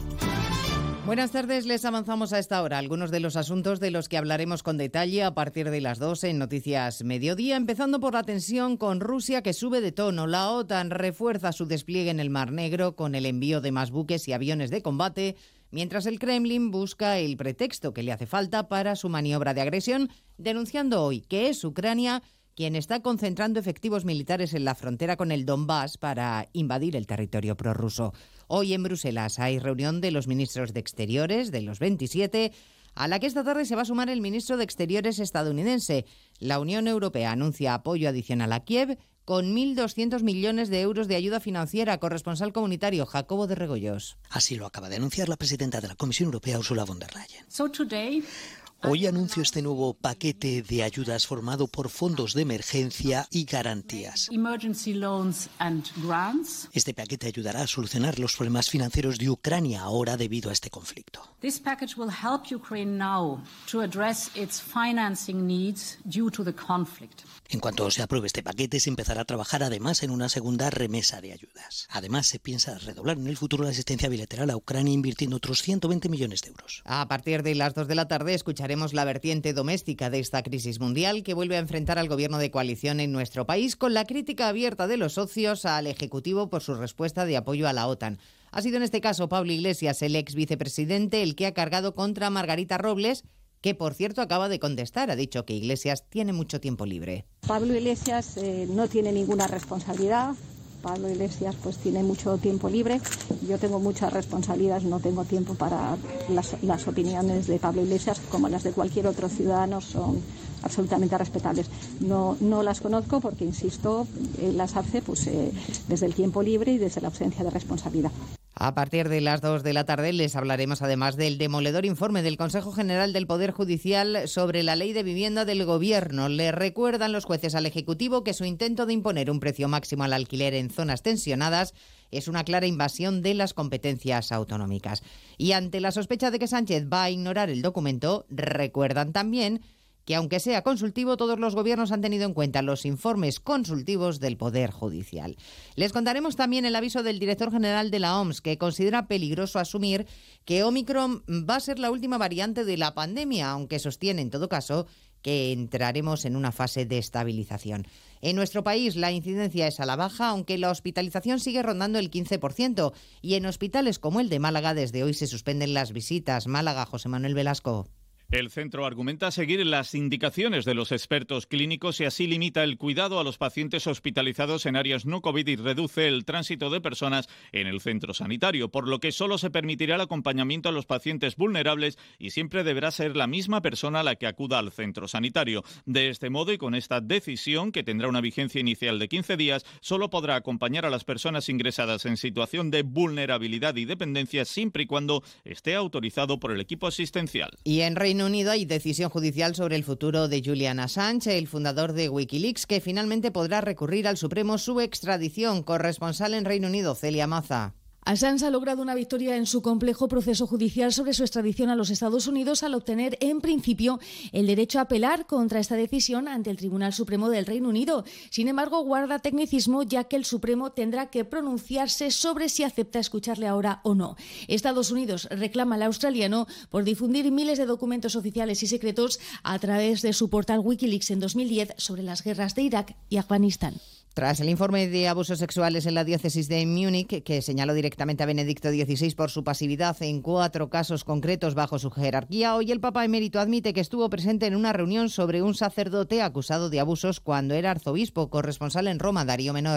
Buenas tardes, les avanzamos a esta hora algunos de los asuntos de los que hablaremos con detalle a partir de las dos en Noticias Mediodía, empezando por la tensión con Rusia, que sube de tono. La OTAN refuerza su despliegue en el Mar Negro con el envío de más buques y aviones de combate, mientras el Kremlin busca el pretexto que le hace falta para su maniobra de agresión, denunciando hoy que es Ucrania quien está concentrando efectivos militares en la frontera con el Donbass para invadir el territorio prorruso. Hoy en Bruselas hay reunión de los ministros de Exteriores de los veintisiete, a la que esta tarde se va a sumar el ministro de Exteriores estadounidense. La Unión Europea anuncia apoyo adicional a Kiev con mil doscientos millones de euros de ayuda financiera. Corresponsal comunitario Jacobo de Regoyos. Así lo acaba de anunciar la presidenta de la Comisión Europea, Ursula von der Leyen. So today... Hoy anuncio este nuevo paquete de ayudas formado por fondos de emergencia y garantías. Emergency loans and grants. Este paquete ayudará a solucionar los problemas financieros de Ucrania ahora debido a este conflicto. This package will help Ukraine now to address its financing needs due to the conflict. En cuanto se apruebe este paquete, se empezará a trabajar además en una segunda remesa de ayudas. Además, se piensa redoblar en el futuro la asistencia bilateral a Ucrania invirtiendo otros ciento veinte millones de euros. A partir de las dos de la tarde escucharemos la vertiente doméstica de esta crisis mundial que vuelve a enfrentar al gobierno de coalición en nuestro país, con la crítica abierta de los socios al Ejecutivo por su respuesta de apoyo a la OTAN. Ha sido en este caso Pablo Iglesias, el ex vicepresidente, el que ha cargado contra Margarita Robles, que por cierto acaba de contestar. Ha dicho que Iglesias tiene mucho tiempo libre. Pablo Iglesias eh, no tiene ninguna responsabilidad. Pablo Iglesias pues tiene mucho tiempo libre. Yo tengo muchas responsabilidades, no tengo tiempo para las, las opiniones de Pablo Iglesias, como las de cualquier otro ciudadano, son absolutamente respetables. No, no las conozco porque, insisto, él las hace pues, eh, desde el tiempo libre y desde la ausencia de responsabilidad. A partir de las dos de la tarde les hablaremos además del demoledor informe del Consejo General del Poder Judicial sobre la Ley de Vivienda del Gobierno. Le recuerdan los jueces al Ejecutivo que su intento de imponer un precio máximo al alquiler en zonas tensionadas es una clara invasión de las competencias autonómicas. Y ante la sospecha de que Sánchez va a ignorar el documento, recuerdan también que aunque sea consultivo, todos los gobiernos han tenido en cuenta los informes consultivos del Poder Judicial. Les contaremos también el aviso del director general de la O M S, que considera peligroso asumir que Omicron va a ser la última variante de la pandemia, aunque sostiene en todo caso que entraremos en una fase de estabilización. En nuestro país la incidencia es a la baja, aunque la hospitalización sigue rondando el quince por ciento, y en hospitales como el de Málaga desde hoy se suspenden las visitas. Málaga, José Manuel Velasco. El centro argumenta seguir las indicaciones de los expertos clínicos y así limita el cuidado a los pacientes hospitalizados en áreas no COVID y reduce el tránsito de personas en el centro sanitario, por lo que solo se permitirá el acompañamiento a los pacientes vulnerables y siempre deberá ser la misma persona la que acuda al centro sanitario. De este modo y con esta decisión, que tendrá una vigencia inicial de quince días, solo podrá acompañar a las personas ingresadas en situación de vulnerabilidad y dependencia siempre y cuando esté autorizado por el equipo asistencial. Y en Reino Unido hay decisión judicial sobre el futuro de Julian Assange, el fundador de Wikileaks, que finalmente podrá recurrir al Supremo su extradición. Corresponsal en Reino Unido, Celia Maza. Assange ha logrado una victoria en su complejo proceso judicial sobre su extradición a los Estados Unidos al obtener, en principio, el derecho a apelar contra esta decisión ante el Tribunal Supremo del Reino Unido. Sin embargo, guarda tecnicismo, ya que el Supremo tendrá que pronunciarse sobre si acepta escucharle ahora o no. Estados Unidos reclama al australiano por difundir miles de documentos oficiales y secretos a través de su portal Wikileaks en dos mil diez sobre las guerras de Irak y Afganistán. Tras el informe de abusos sexuales en la diócesis de Múnich, que señaló directamente a Benedicto dieciséis por su pasividad en cuatro casos concretos bajo su jerarquía, hoy el Papa emérito admite que estuvo presente en una reunión sobre un sacerdote acusado de abusos cuando era arzobispo. Corresponsal en Roma, Darío Menor.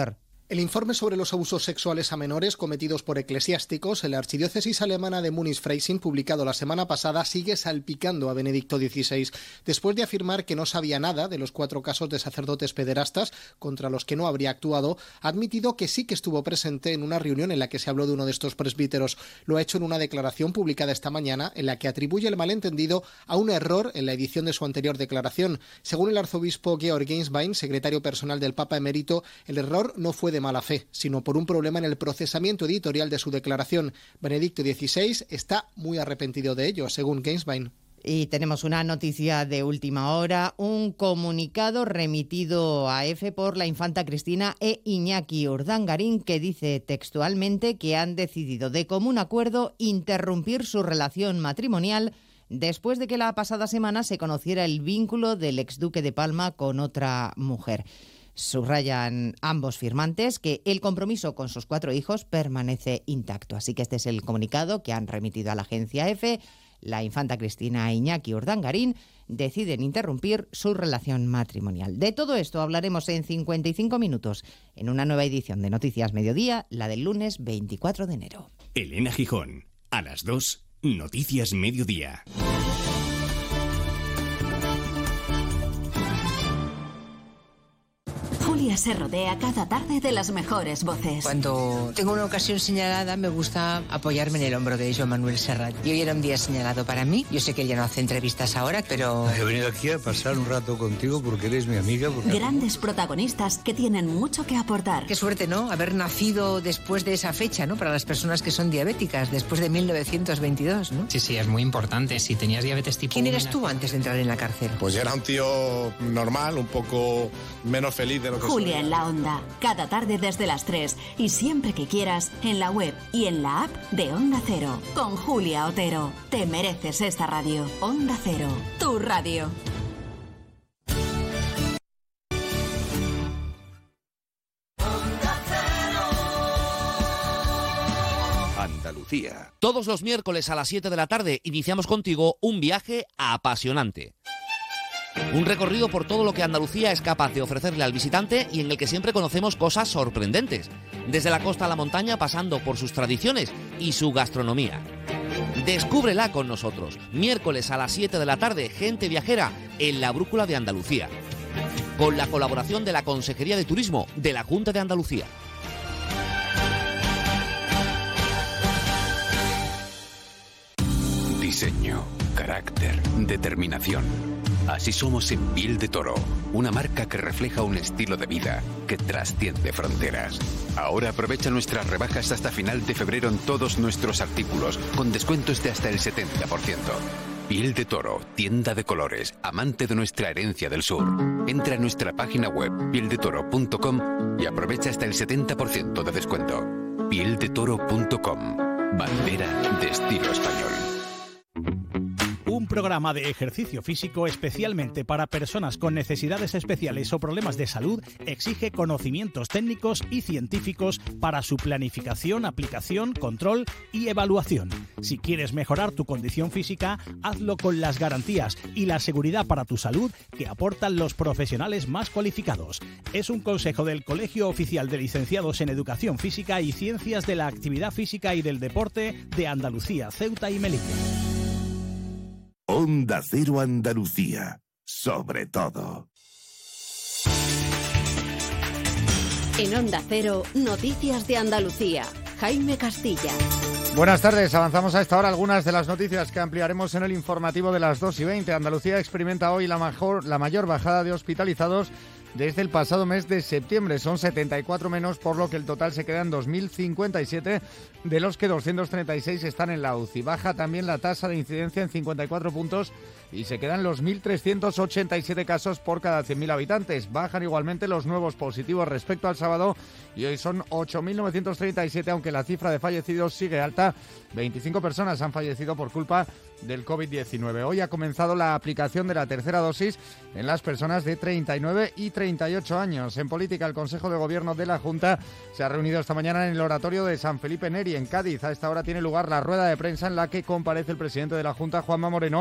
El informe sobre los abusos sexuales a menores cometidos por eclesiásticos en la archidiócesis alemana de Múnich-Freising, publicado la semana pasada, sigue salpicando a Benedicto dieciséis. Después de afirmar que no sabía nada de los cuatro casos de sacerdotes pederastas contra los que no habría actuado, ha admitido que sí que estuvo presente en una reunión en la que se habló de uno de estos presbíteros. Lo ha hecho en una declaración publicada esta mañana en la que atribuye el malentendido a un error en la edición de su anterior declaración. Según el arzobispo Georg Genswein, secretario personal del Papa emérito, el error no fue de mala fe, sino por un problema en el procesamiento editorial de su declaración. Benedicto dieciséis está muy arrepentido de ello, según Genswein. Y tenemos una noticia de última hora, un comunicado remitido a EFE por la infanta Cristina e Iñaki Urdangarín, que dice textualmente que han decidido de común acuerdo interrumpir su relación matrimonial después de que la pasada semana se conociera el vínculo del exduque de Palma con otra mujer. Subrayan ambos firmantes que el compromiso con sus cuatro hijos permanece intacto. Así que este es el comunicado que han remitido a la agencia EFE. La infanta Cristina e Iñaki Urdangarín deciden interrumpir su relación matrimonial. De todo esto hablaremos en cincuenta y cinco minutos, en una nueva edición de Noticias Mediodía, la del lunes veinticuatro de enero. Elena Gijón, a las dos, Noticias Mediodía. Julia se rodea cada tarde de las mejores voces. Cuando tengo una ocasión señalada, me gusta apoyarme en el hombro de Joan Manuel Serrat. Y hoy era un día señalado para mí. Yo sé que él ya no hace entrevistas ahora, pero... He venido aquí a pasar un rato contigo porque eres mi amiga. Porque... Grandes protagonistas que tienen mucho que aportar. Qué suerte, ¿no? Haber nacido después de esa fecha, ¿no? Para las personas que son diabéticas, después de mil novecientos veintidós, ¿no? Sí, sí, es muy importante. Si tenías diabetes tipo... ¿Quién eras tú antes de entrar en la cárcel? Pues era un tío normal, un poco menos feliz de lo que Julia en la Onda, cada tarde desde las tres y siempre que quieras en la web y en la app de Onda Cero. Con Julia Otero. Te mereces esta radio. Onda Cero, tu radio. Andalucía. Todos los miércoles a las siete de la tarde iniciamos contigo un viaje apasionante. Un recorrido por todo lo que Andalucía es capaz de ofrecerle al visitante y en el que siempre conocemos cosas sorprendentes, desde la costa a la montaña pasando por sus tradiciones y su gastronomía. Descúbrela con nosotros, miércoles a las siete de la tarde, Gente Viajera en la Brújula de Andalucía, con la colaboración de la Consejería de Turismo de la Junta de Andalucía. Diseño, carácter, determinación. Así somos en Piel de Toro, una marca que refleja un estilo de vida que trasciende fronteras. Ahora aprovecha nuestras rebajas hasta final de febrero en todos nuestros artículos, con descuentos de hasta el setenta por ciento. Piel de Toro, tienda de colores, amante de nuestra herencia del sur. Entra en nuestra página web piel de toro punto com y aprovecha hasta el setenta por ciento de descuento. piel de toro punto com, bandera de estilo español. Un programa de ejercicio físico especialmente para personas con necesidades especiales o problemas de salud exige conocimientos técnicos y científicos para su planificación, aplicación, control y evaluación. Si quieres mejorar tu condición física, hazlo con las garantías y la seguridad para tu salud que aportan los profesionales más cualificados. Es un consejo del Colegio Oficial de Licenciados en Educación Física y Ciencias de la Actividad Física y del Deporte de Andalucía, Ceuta y Melilla. Onda Cero Andalucía, sobre todo. En Onda Cero, Noticias de Andalucía. Jaime Castilla. Buenas tardes, avanzamos a esta hora algunas de las noticias que ampliaremos en el informativo de las dos y veinte. Andalucía experimenta hoy la, mejor, la mayor bajada de hospitalizados desde el pasado mes de septiembre. Son setenta y cuatro menos, por lo que el total se queda en dos mil cincuenta y siete, de los que doscientos treinta y seis están en la U C I. Baja también la tasa de incidencia en cincuenta y cuatro puntos y se quedan los mil trescientos ochenta y siete casos por cada cien mil habitantes. Bajan igualmente los nuevos positivos respecto al sábado y hoy son ocho mil novecientos treinta y siete, aunque la cifra de fallecidos sigue alta. veinticinco personas han fallecido por culpa del COVID diecinueve. Hoy ha comenzado la aplicación de la tercera dosis en las personas de treinta y nueve y treinta y ocho años. En política, el Consejo de Gobierno de la Junta se ha reunido esta mañana en el oratorio de San Felipe Neri, en Cádiz. A esta hora tiene lugar la rueda de prensa en la que comparece el presidente de la Junta, Juanma Moreno,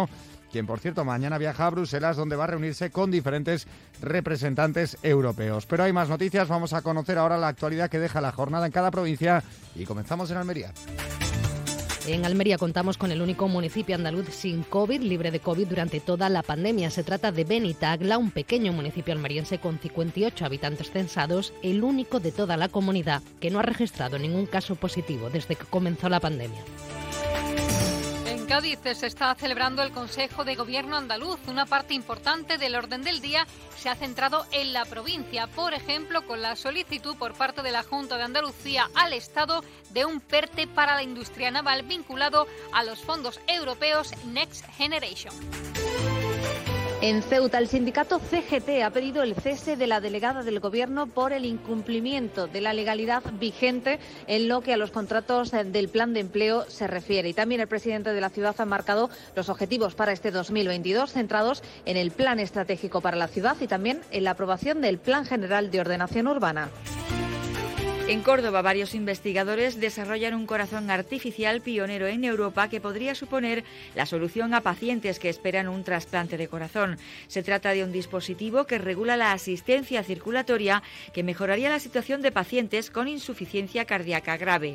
quien, por cierto, mañana viaja a Bruselas, donde va a reunirse con diferentes representantes europeos. Pero hay más noticias, vamos a conocer ahora la actualidad que deja la jornada en cada provincia y comenzamos en Almería. En Almería contamos con el único municipio andaluz sin COVID, libre de COVID durante toda la pandemia. Se trata de Benitagla, un pequeño municipio almeriense con cincuenta y ocho habitantes censados, el único de toda la comunidad que no ha registrado ningún caso positivo desde que comenzó la pandemia. En Cádiz se está celebrando el Consejo de Gobierno andaluz. Una parte importante del orden del día se ha centrado en la provincia, por ejemplo, con la solicitud por parte de la Junta de Andalucía al Estado de un PERTE para la industria naval vinculado a los fondos europeos Next Generation. En Ceuta, el sindicato C G T ha pedido el cese de la delegada del Gobierno por el incumplimiento de la legalidad vigente en lo que a los contratos del plan de empleo se refiere. Y también el presidente de la ciudad ha marcado los objetivos para este dos mil veintidós, centrados en el plan estratégico para la ciudad y también en la aprobación del Plan General de Ordenación Urbana. En Córdoba, varios investigadores desarrollan un corazón artificial pionero en Europa que podría suponer la solución a pacientes que esperan un trasplante de corazón. Se trata de un dispositivo que regula la asistencia circulatoria que mejoraría la situación de pacientes con insuficiencia cardíaca grave.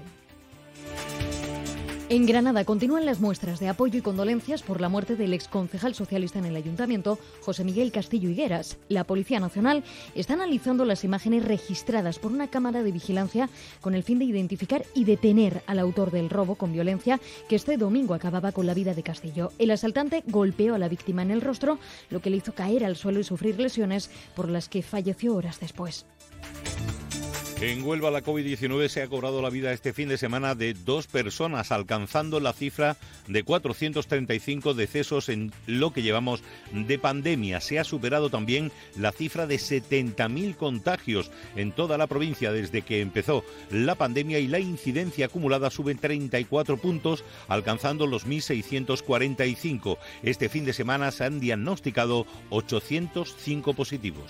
En Granada continúan las muestras de apoyo y condolencias por la muerte del exconcejal socialista en el ayuntamiento, José Miguel Castillo Higueras. La Policía Nacional está analizando las imágenes registradas por una cámara de vigilancia con el fin de identificar y detener al autor del robo con violencia que este domingo acababa con la vida de Castillo. El asaltante golpeó a la víctima en el rostro, lo que le hizo caer al suelo y sufrir lesiones por las que falleció horas después. En Huelva, la COVID diecinueve se ha cobrado la vida este fin de semana de dos personas, alcanzando la cifra de cuatrocientos treinta y cinco decesos en lo que llevamos de pandemia. Se ha superado también la cifra de setenta mil contagios en toda la provincia desde que empezó la pandemia, y la incidencia acumulada sube treinta y cuatro puntos, alcanzando los mil seiscientos cuarenta y cinco. Este fin de semana se han diagnosticado ochocientos cinco positivos.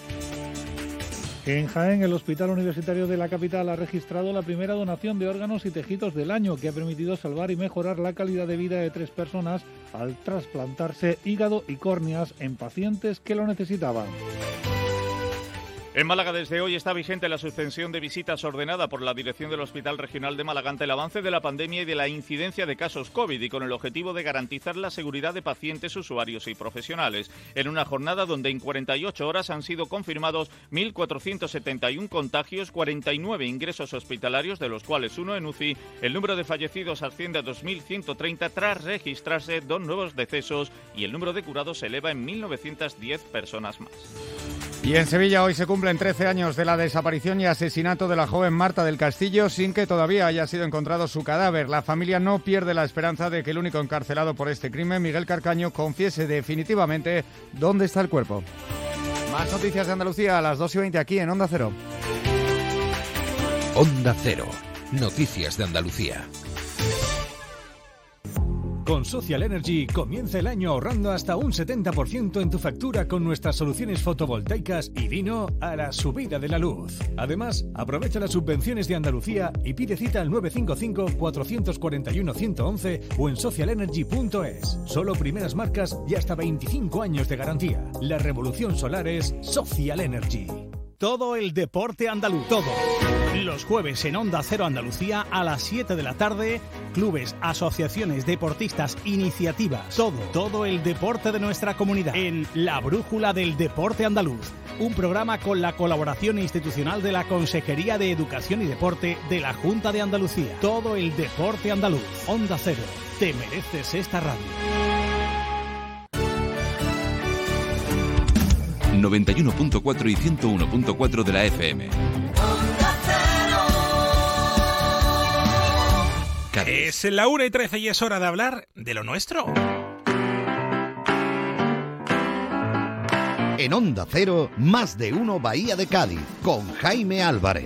En Jaén, el Hospital Universitario de la capital ha registrado la primera donación de órganos y tejidos del año, que ha permitido salvar y mejorar la calidad de vida de tres personas al trasplantarse hígado y córneas en pacientes que lo necesitaban. En Málaga desde hoy está vigente la suspensión de visitas ordenada por la Dirección del Hospital Regional de Málaga ante el avance de la pandemia y de la incidencia de casos COVID, y con el objetivo de garantizar la seguridad de pacientes, usuarios y profesionales. En una jornada donde en cuarenta y ocho horas han sido confirmados mil cuatrocientos setenta y uno contagios, cuarenta y nueve ingresos hospitalarios, de los cuales uno en U C I, el número de fallecidos asciende a dos mil ciento treinta tras registrarse dos nuevos decesos, y el número de curados se eleva en mil novecientas diez personas más. Y en Sevilla hoy se cumplen trece años de la desaparición y asesinato de la joven Marta del Castillo, sin que todavía haya sido encontrado su cadáver. La familia no pierde la esperanza de que el único encarcelado por este crimen, Miguel Carcaño, confiese definitivamente dónde está el cuerpo. Más noticias de Andalucía a las dos y veinte aquí en Onda Cero. Onda Cero. Noticias de Andalucía. Con Social Energy comienza el año ahorrando hasta un setenta por ciento en tu factura con nuestras soluciones fotovoltaicas y vino a la subida de la luz. Además, aprovecha las subvenciones de Andalucía y pide cita al nueve cinco cinco, cuatro cuatro uno, uno uno uno o en social energy punto es. Solo primeras marcas y hasta veinticinco años de garantía. La revolución solar es Social Energy. Todo el deporte andaluz, todo. Los jueves en Onda Cero Andalucía a las siete de la tarde, clubes, asociaciones, deportistas, iniciativas, todo, todo el deporte de nuestra comunidad en La Brújula del Deporte Andaluz. Un programa con la colaboración institucional de la Consejería de Educación y Deporte de la Junta de Andalucía. Todo el deporte andaluz. Onda Cero, te mereces esta radio. noventa y uno punto cuatro y ciento uno punto cuatro de la F M. Es la una y trece y es hora de hablar de lo nuestro. En Onda Cero, más de uno Bahía de Cádiz, con Jaime Álvarez.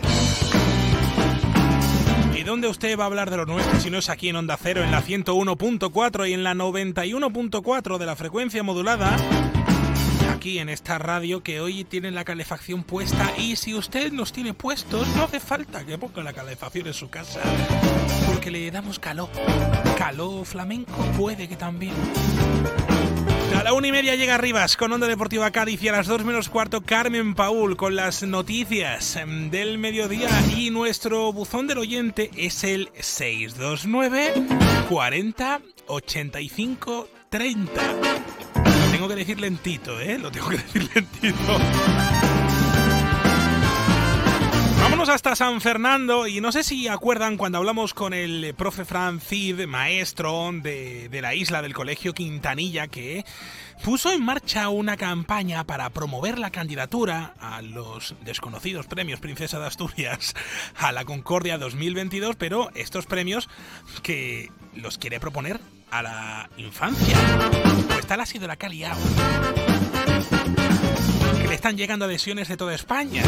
¿Y dónde usted va a hablar de lo nuestro si no es aquí en Onda Cero, en la ciento uno punto cuatro y en la noventa y uno punto cuatro de la frecuencia modulada? Aquí en esta radio que hoy tiene la calefacción puesta, y si usted nos tiene puestos no hace falta que ponga la calefacción en su casa, porque le damos calor, calor flamenco puede que también. una y media llega Rivas con Onda Deportiva Cádiz y a las dos menos cuarto Carmen Paul con las noticias del mediodía y nuestro buzón del oyente es el seis dos nueve cuarenta ochenta y cinco treinta. Lo tengo que decir lentito, ¿eh? Lo tengo que decir lentito. Vámonos hasta San Fernando y no sé si acuerdan cuando hablamos con el profe Fran Cid, maestro de, de la isla del Colegio Quintanilla, que puso en marcha una campaña para promover la candidatura a los desconocidos premios Princesa de Asturias a la Concordia dos mil veintidós, pero estos premios que los quiere proponer a la infancia. Pues tal ha sido la que ha liado, que le están llegando adhesiones de toda España.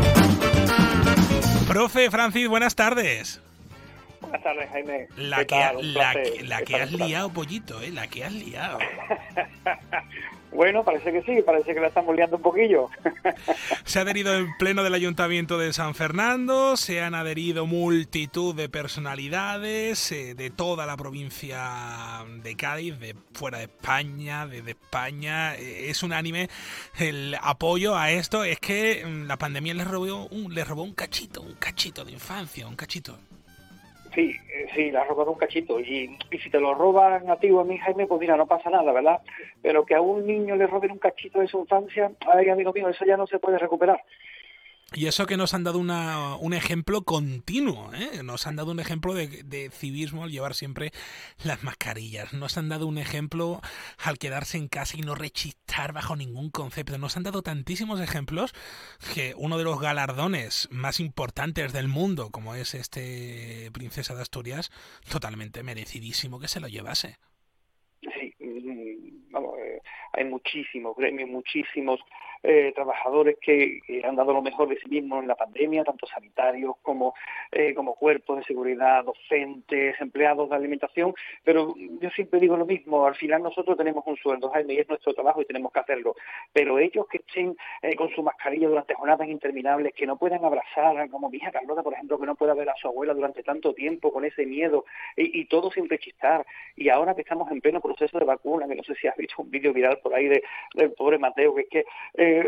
Profe Francis, buenas tardes. Buenas tardes, Jaime. La que, ha, la, que, la que has liado, pollito, ¿eh? La que has liado. Bueno, parece que sí, parece que la estamos liando un poquillo. Se ha adherido el pleno del Ayuntamiento de San Fernando, se han adherido multitud de personalidades eh, de toda la provincia de Cádiz, de fuera de España, desde España. Eh, es unánime el apoyo a esto. Es que la pandemia les robó un, les robó un cachito, un cachito de infancia, un cachito. Sí, sí, le has robado un cachito. Y, y si te lo roban a ti o a mí, Jaime, pues mira, no pasa nada, ¿verdad? Pero que a un niño le roben un cachito de su infancia, ay, amigo mío, eso ya no se puede recuperar. Y eso que nos han dado una, un ejemplo continuo, ¿eh? Nos han dado un ejemplo de, de civismo al llevar siempre las mascarillas. Nos han dado un ejemplo al quedarse en casa y no rechistar bajo ningún concepto. Nos han dado tantísimos ejemplos que uno de los galardones más importantes del mundo, como es este Princesa de Asturias, totalmente merecidísimo que se lo llevase. Sí, vamos, eh, hay muchísimos gremios, muchísimos eh, trabajadores que, que han dado lo mejor de sí mismos en la pandemia, tanto sanitarios como eh, como cuerpos de seguridad, docentes, empleados de alimentación, pero yo siempre digo lo mismo, al final nosotros tenemos un sueldo, Jaime, y es nuestro trabajo y tenemos que hacerlo, pero ellos que estén eh, con su mascarilla durante jornadas interminables, que no puedan abrazar, como mi hija Carlota, por ejemplo, que no pueda ver a su abuela durante tanto tiempo con ese miedo, y, y todo sin rechistar, y ahora que estamos en pleno proceso de vacuna, que no sé si has visto un vídeo viral por ahí de, del pobre Mateo, que es que eh,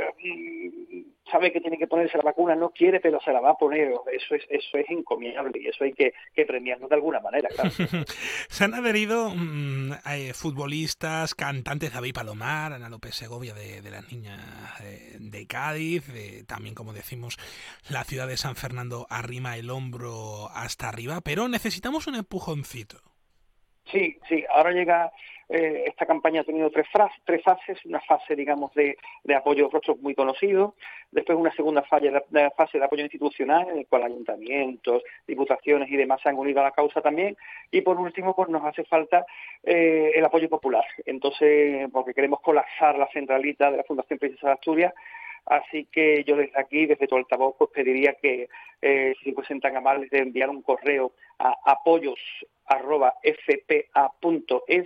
sabe que tiene que ponerse la vacuna, no quiere, pero se la va a poner. Eso es eso es encomiable y eso hay que, que premiarlo de alguna manera, claro. Se han adherido mmm, eh, futbolistas, cantantes, David Palomar, Ana López Segovia de, de las niñas de, de Cádiz, de, también, como decimos, la ciudad de San Fernando arrima el hombro hasta arriba, pero necesitamos un empujoncito. Sí, sí, ahora llega, eh, esta campaña ha tenido tres, fra- tres fases, una fase, digamos, de, de apoyo de rostros muy conocidos, después una segunda fase de, de fase de apoyo institucional, en el cual ayuntamientos, diputaciones y demás se han unido a la causa también, y por último, pues nos hace falta eh, el apoyo popular, entonces, porque queremos colapsar la centralita de la Fundación Princesa de Asturias. Así que yo desde aquí, desde tu altavoz, pues pediría que eh, si fuesen tan amables de enviar un correo a apoyos arroba f p a punto es,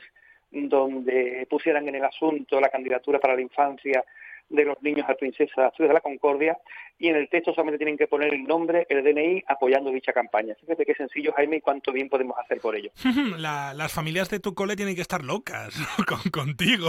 donde pusieran en el asunto la candidatura para la infancia de los niños a Princesa Asturias de la Concordia, y en el texto solamente tienen que poner el nombre, el D N I, apoyando dicha campaña. Fíjate qué sencillo, Jaime, y cuánto bien podemos hacer por ello. La, las familias de tu cole tienen que estar locas, ¿no? Con, contigo.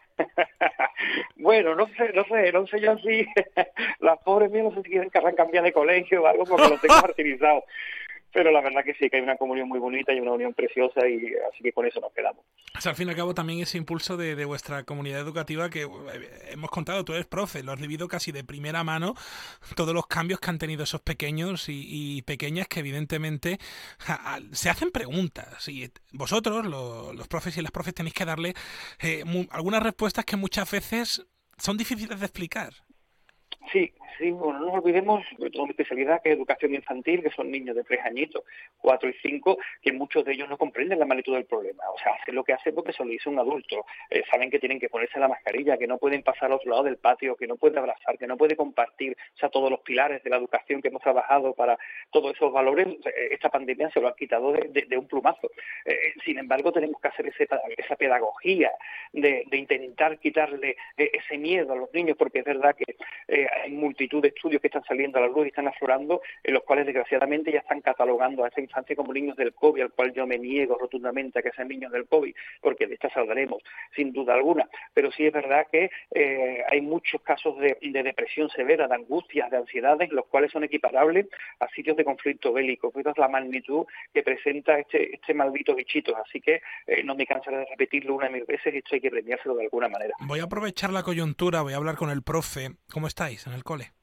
Bueno, no sé, no sé, no sé yo si las pobres mías no sé si quieren que cambiar de colegio o algo porque lo tengo martirizado. Pero la verdad que sí, que hay una comunión muy bonita y una unión preciosa, y así que con eso nos quedamos. O sea, al fin y al cabo también ese impulso de, de vuestra comunidad educativa que eh, hemos contado, tú eres profe, lo has vivido casi de primera mano, todos los cambios que han tenido esos pequeños y, y pequeñas que evidentemente ja, se hacen preguntas, y vosotros, lo, los profes y las profes, tenéis que darle eh, mu- algunas respuestas que muchas veces son difíciles de explicar. Sí, sí, bueno, no nos olvidemos de toda mi especialidad, que es educación infantil, que son niños de tres añitos, cuatro y cinco, que muchos de ellos no comprenden la magnitud del problema. O sea, hacen lo que hacen porque se lo dice un adulto. Eh, saben que tienen que ponerse la mascarilla, que no pueden pasar al otro lado del patio, que no pueden abrazar, que no pueden compartir. O sea, todos los pilares de la educación que hemos trabajado para todos esos valores, eh, esta pandemia se lo ha quitado de, de, de un plumazo. Eh, sin embargo, tenemos que hacer ese, esa pedagogía de, de intentar quitarle eh, ese miedo a los niños, porque es verdad que eh, hay multitud multitud de estudios que están saliendo a la luz y están aflorando, en los cuales desgraciadamente ya están catalogando a esta infancia como niños del COVID, al cual yo me niego rotundamente a que sean niños del COVID, porque de esta saldremos, sin duda alguna. Pero sí es verdad que eh, hay muchos casos de, de depresión severa, de angustias, de ansiedades, los cuales son equiparables a sitios de conflicto bélico. Esta es la magnitud que presenta este, este maldito bichito. Así que eh, no me cansaré de repetirlo una y mil veces, esto hay que premiárselo de alguna manera. Voy a aprovechar la coyuntura, voy a hablar con el profe. ¿Cómo estáis en el cole?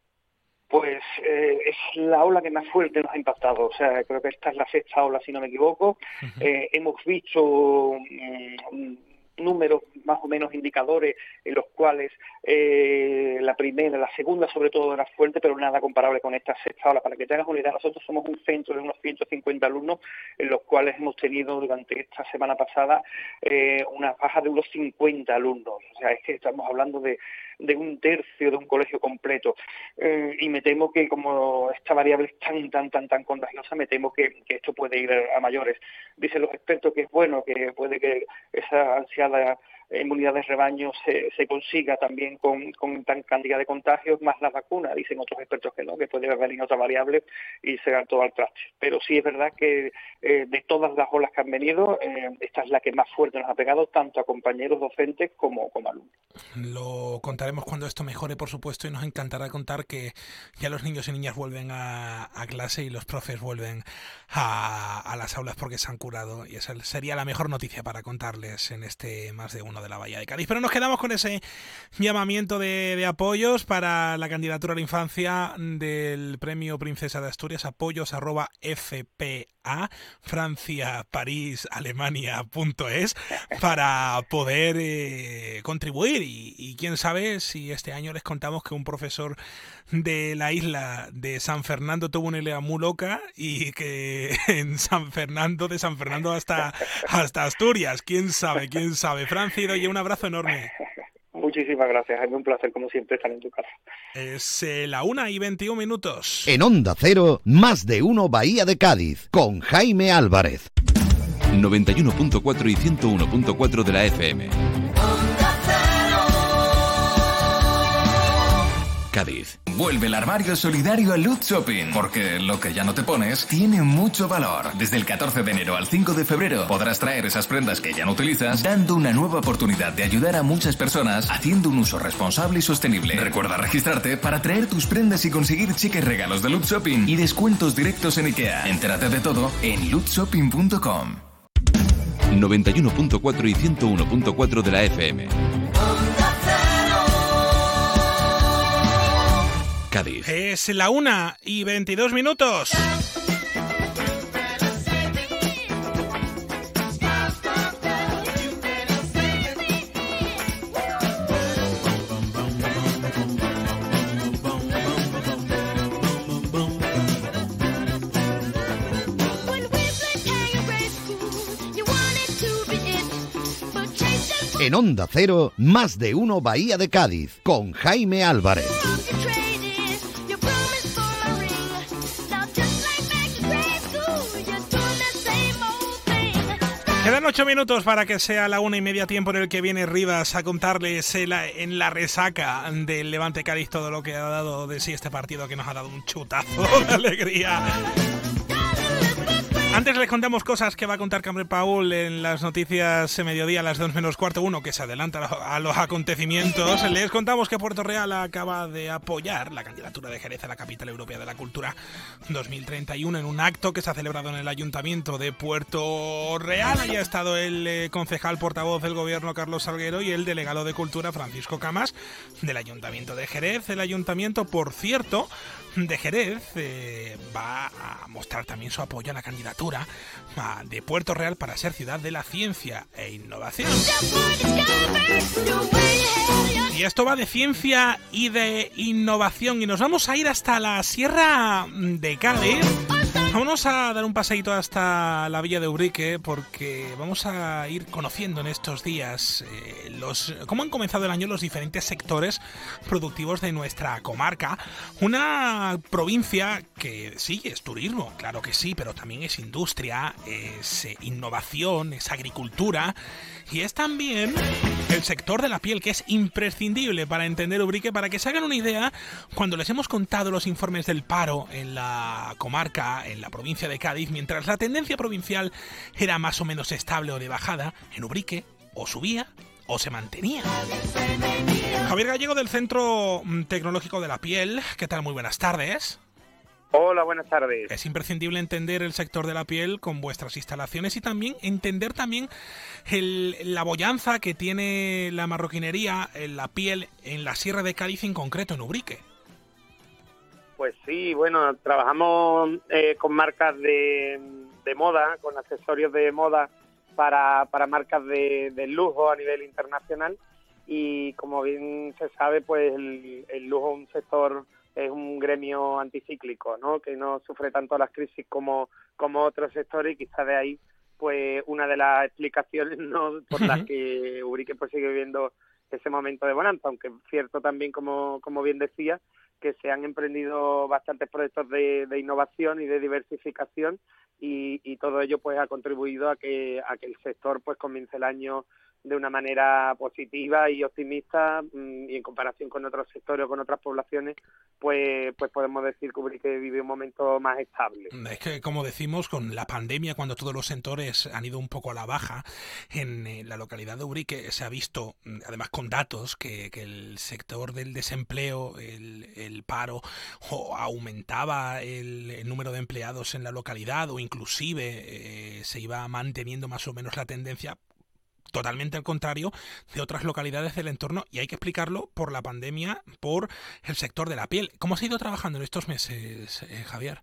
Pues eh, es la ola que más fuerte nos ha impactado. O sea, creo que esta es la sexta ola, si no me equivoco. Uh-huh. Eh, hemos visto um, números más o menos indicadores en los cuales eh, la primera, la segunda sobre todo era fuerte, pero nada comparable con esta sexta ola. Para que te hagas una idea, nosotros somos un centro de unos ciento cincuenta alumnos, en los cuales hemos tenido durante esta semana pasada eh, una baja de unos cincuenta alumnos. O sea, es que estamos hablando de de un tercio de un colegio completo, eh, y me temo que como esta variable es tan, tan, tan, tan contagiosa, me temo que, que esto puede ir a, a mayores. Dicen los expertos que es bueno, que puede que esa ansiada inmunidad de rebaño se, se consiga también con, con tan cantidad de contagios más la vacuna. Dicen otros expertos que no, que puede haber otra variable y se da todo al traste. Pero sí es verdad que eh, de todas las olas que han venido, eh, esta es la que más fuerte nos ha pegado, tanto a compañeros docentes como, como alumnos. Lo contaremos cuando esto mejore, por supuesto, y nos encantará contar que ya los niños y niñas vuelven a, a clase y los profes vuelven a, a las aulas porque se han curado, y esa sería la mejor noticia para contarles en este Más de Uno de la Bahía de Cádiz. Pero nos quedamos con ese llamamiento de, de apoyos para la candidatura a la infancia del Premio Princesa de Asturias, apoyos arroba fpa Francia, París, Alemania punto es, para poder eh, contribuir y, y quién sabe si este año les contamos que un profesor de la isla de San Fernando tuvo una idea muy loca y que en San Fernando, de San Fernando hasta, hasta Asturias, quién sabe, quién sabe. Francia, oye, un abrazo enorme. Muchísimas gracias, es un placer como siempre estar en tu casa. Es eh, la una y veintiún minutos. En Onda Cero, Más de Uno Bahía de Cádiz, con Jaime Álvarez. noventa y uno punto cuatro y ciento uno punto cuatro de la F M. Cádiz. Vuelve el armario solidario a Lutz Shopping, porque lo que ya no te pones tiene mucho valor. Desde el catorce de enero al cinco de febrero podrás traer esas prendas que ya no utilizas, dando una nueva oportunidad de ayudar a muchas personas haciendo un uso responsable y sostenible. Recuerda registrarte para traer tus prendas y conseguir cheques regalos de Lutz Shopping y descuentos directos en IKEA. Entérate de todo en lutz shopping punto com. noventa y uno punto cuatro y ciento uno punto cuatro de la F M. Cádiz. Es la una y veintidós minutos. En Onda Cero, Más de Uno Bahía de Cádiz, con Jaime Álvarez. Quedan ocho minutos para que sea la una y media, tiempo en el que viene Rivas a contarles en la, en la resaca del Levante Cádiz todo lo que ha dado de sí este partido, que nos ha dado un chutazo de alegría. Antes les contamos cosas que va a contar Carmen Paul en las noticias de mediodía a las dos menos cuarto, uno que se adelanta a los acontecimientos. Les contamos que Puerto Real acaba de apoyar la candidatura de Jerez a la Capital Europea de la Cultura dos mil treinta y uno en un acto que se ha celebrado en el Ayuntamiento de Puerto Real. Allí ha estado el eh, concejal portavoz del Gobierno Carlos Salguero y el delegado de Cultura Francisco Camas del Ayuntamiento de Jerez. El Ayuntamiento, por cierto, de Jerez eh, va a mostrar también su apoyo a la candidatura de Puerto Real para ser ciudad de la ciencia e innovación. Y esto va de ciencia y de innovación, y nos vamos a ir hasta la Sierra de Cádiz Vámonos a dar un paseíto hasta la villa de Ubrique porque vamos a ir conociendo en estos días eh, los cómo han comenzado el año los diferentes sectores productivos de nuestra comarca. Una provincia que sí, es turismo, claro que sí, pero también es industria, es eh, innovación, es agricultura y es también el sector de la piel, que es imprescindible para entender Ubrique. Para que se hagan una idea, cuando les hemos contado los informes del paro en la comarca, en la provincia de Cádiz, mientras la tendencia provincial era más o menos estable o de bajada, en Ubrique o subía o se mantenía. Javier Gallego, del Centro Tecnológico de la Piel, ¿qué tal? Muy buenas tardes. Hola, buenas tardes. Es imprescindible entender el sector de la piel con vuestras instalaciones y también entender también el, la boyanza que tiene la marroquinería, la piel en la Sierra de Cádiz, en concreto en Ubrique. Pues sí, bueno, trabajamos eh, con marcas de, de moda, con accesorios de moda para, para marcas de, de lujo a nivel internacional y como bien se sabe, pues el, el lujo es un sector, es un gremio anticíclico, ¿no? Que no sufre tanto las crisis como, como otros sectores y quizá de ahí pues una de las explicaciones, ¿no?, por las que Ubrique pues sigue viviendo ese momento de bonanza, aunque es cierto también, como, como bien decía, que se han emprendido bastantes proyectos de, de innovación y de diversificación y, y todo ello pues ha contribuido a que a que el sector pues comience el año de una manera positiva y optimista, y en comparación con otros sectores o con otras poblaciones, pues pues podemos decir que Ubrique vive un momento más estable. Es que, como decimos, con la pandemia, cuando todos los sectores han ido un poco a la baja, en la localidad de Ubrique se ha visto, además con datos, que, que el sector del desempleo, el, el paro, o aumentaba el, el número de empleados en la localidad, o inclusive eh, se iba manteniendo más o menos la tendencia, totalmente al contrario de otras localidades del entorno, y hay que explicarlo por la pandemia, por el sector de la piel. ¿Cómo se ha ido trabajando en estos meses, eh, Javier?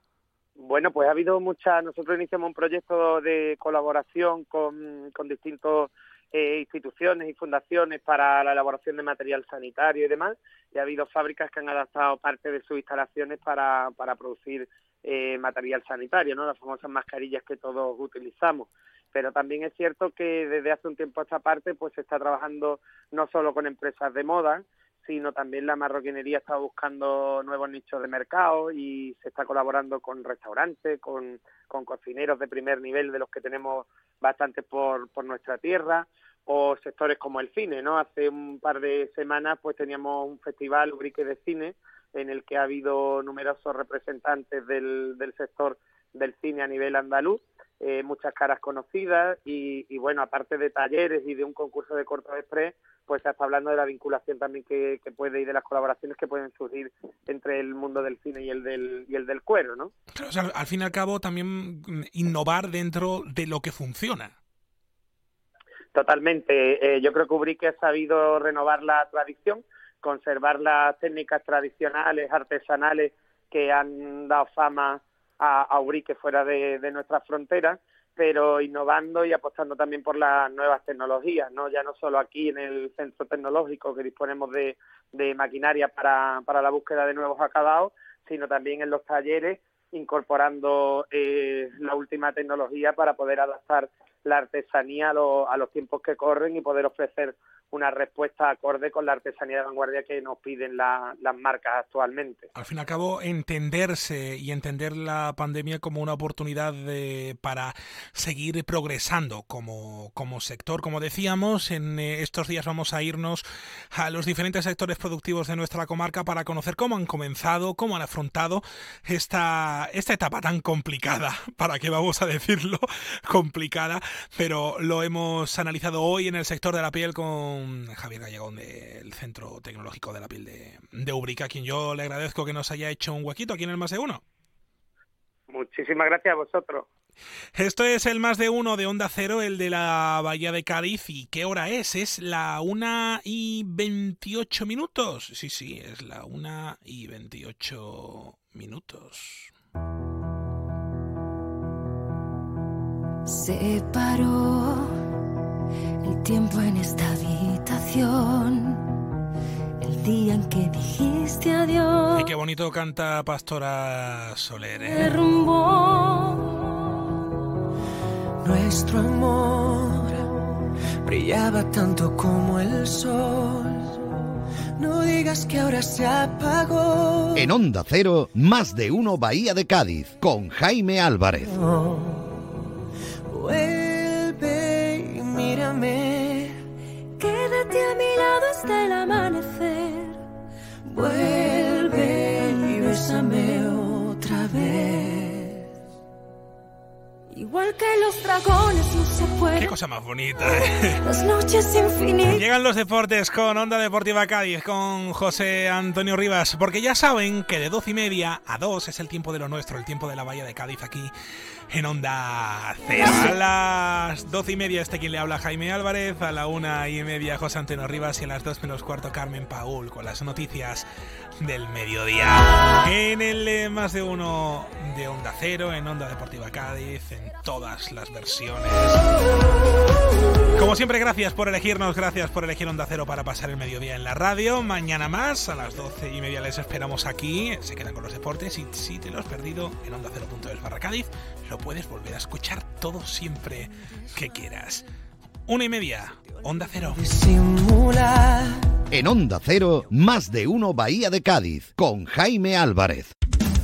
Bueno, pues ha habido mucha... Nosotros iniciamos un proyecto de colaboración con, con distintos eh, instituciones y fundaciones para la elaboración de material sanitario y demás, y ha habido fábricas que han adaptado parte de sus instalaciones para, para producir eh, material sanitario, ¿no?, las famosas mascarillas que todos utilizamos. Pero también es cierto que desde hace un tiempo a esta parte pues se está trabajando no solo con empresas de moda, sino también la marroquinería está buscando nuevos nichos de mercado y se está colaborando con restaurantes, con, con cocineros de primer nivel, de los que tenemos bastantes por, por nuestra tierra, o sectores como el cine, ¿no? Hace un par de semanas pues teníamos un festival Ubrique de cine en el que ha habido numerosos representantes del, del sector del cine a nivel andaluz, eh, muchas caras conocidas y, y bueno, aparte de talleres y de un concurso de corto express, pues se está hablando de la vinculación también que, que puede y de las colaboraciones que pueden surgir entre el mundo del cine y el del y el del cuero, ¿no? Claro, o sea, al fin y al cabo también innovar dentro de lo que funciona. Totalmente. Eh, yo creo que Ubrique ha sabido renovar la tradición, conservar las técnicas tradicionales, artesanales que han dado fama a, a Ubrique fuera de, de nuestras fronteras, pero innovando y apostando también por las nuevas tecnologías, ¿no? Ya no solo aquí en el centro tecnológico, que disponemos de, de maquinaria para, para la búsqueda de nuevos acabados, sino también en los talleres, incorporando eh, la última tecnología para poder adaptar la artesanía a, lo, a los tiempos que corren y poder ofrecer una respuesta acorde con la artesanía de vanguardia que nos piden la, las marcas actualmente. Al fin y al cabo, entenderse y entender la pandemia como una oportunidad de, para seguir progresando como, como sector. Como decíamos, en estos días vamos a irnos a los diferentes sectores productivos de nuestra comarca para conocer cómo han comenzado, cómo han afrontado esta, esta etapa tan complicada, para qué vamos a decirlo, complicada, pero lo hemos analizado hoy en el sector de la piel con Javier Gallego del Centro Tecnológico de la Piel de, de Ubrique, a quien yo le agradezco que nos haya hecho un huequito aquí en el Más de Uno. Muchísimas gracias a vosotros. Esto es el Más de Uno de Onda Cero, el de la Bahía de Cádiz. ¿Y qué hora es? ¿Es la una y veintiocho minutos? Sí, sí, es la una y veintiocho minutos. Se paró el tiempo en esta habitación, el día en que dijiste adiós. Ay, qué bonito canta Pastora Soler, ¿eh? Derrumbó nuestro amor, brillaba tanto como el sol. No digas que ahora se apagó. En Onda Cero, más de uno Bahía de Cádiz, con Jaime Álvarez. No. Vuelve y mírame, quédate a mi lado hasta el amanecer. Vuelve y bésame otra vez. Igual que los dragones no se puede. Qué cosa más bonita, ¿eh? Las noches infinitas. Llegan los deportes con Onda Deportiva Cádiz, con José Antonio Rivas, porque ya saben que de doce y media a dos es el tiempo de lo nuestro, el tiempo de la Bahía de Cádiz aquí en Onda Cero. A las doce y media este quien le habla, Jaime Álvarez, a la una y media José Antonio Rivas y a las dos menos cuarto Carmen Paul con las noticias del mediodía. En el eh, más de uno de Onda Cero, en Onda Deportiva Cádiz, en todas las versiones. Como siempre, gracias por elegirnos, gracias por elegir Onda Cero para pasar el mediodía en la radio. Mañana más, a las doce y media les esperamos aquí. Se quedan con los deportes y si te lo has perdido en onda cero punto es barra Cádiz, lo puedes volver a escuchar todo siempre que quieras. Una y media, Onda Cero. En Onda Cero, más de uno Bahía de Cádiz, con Jaime Álvarez.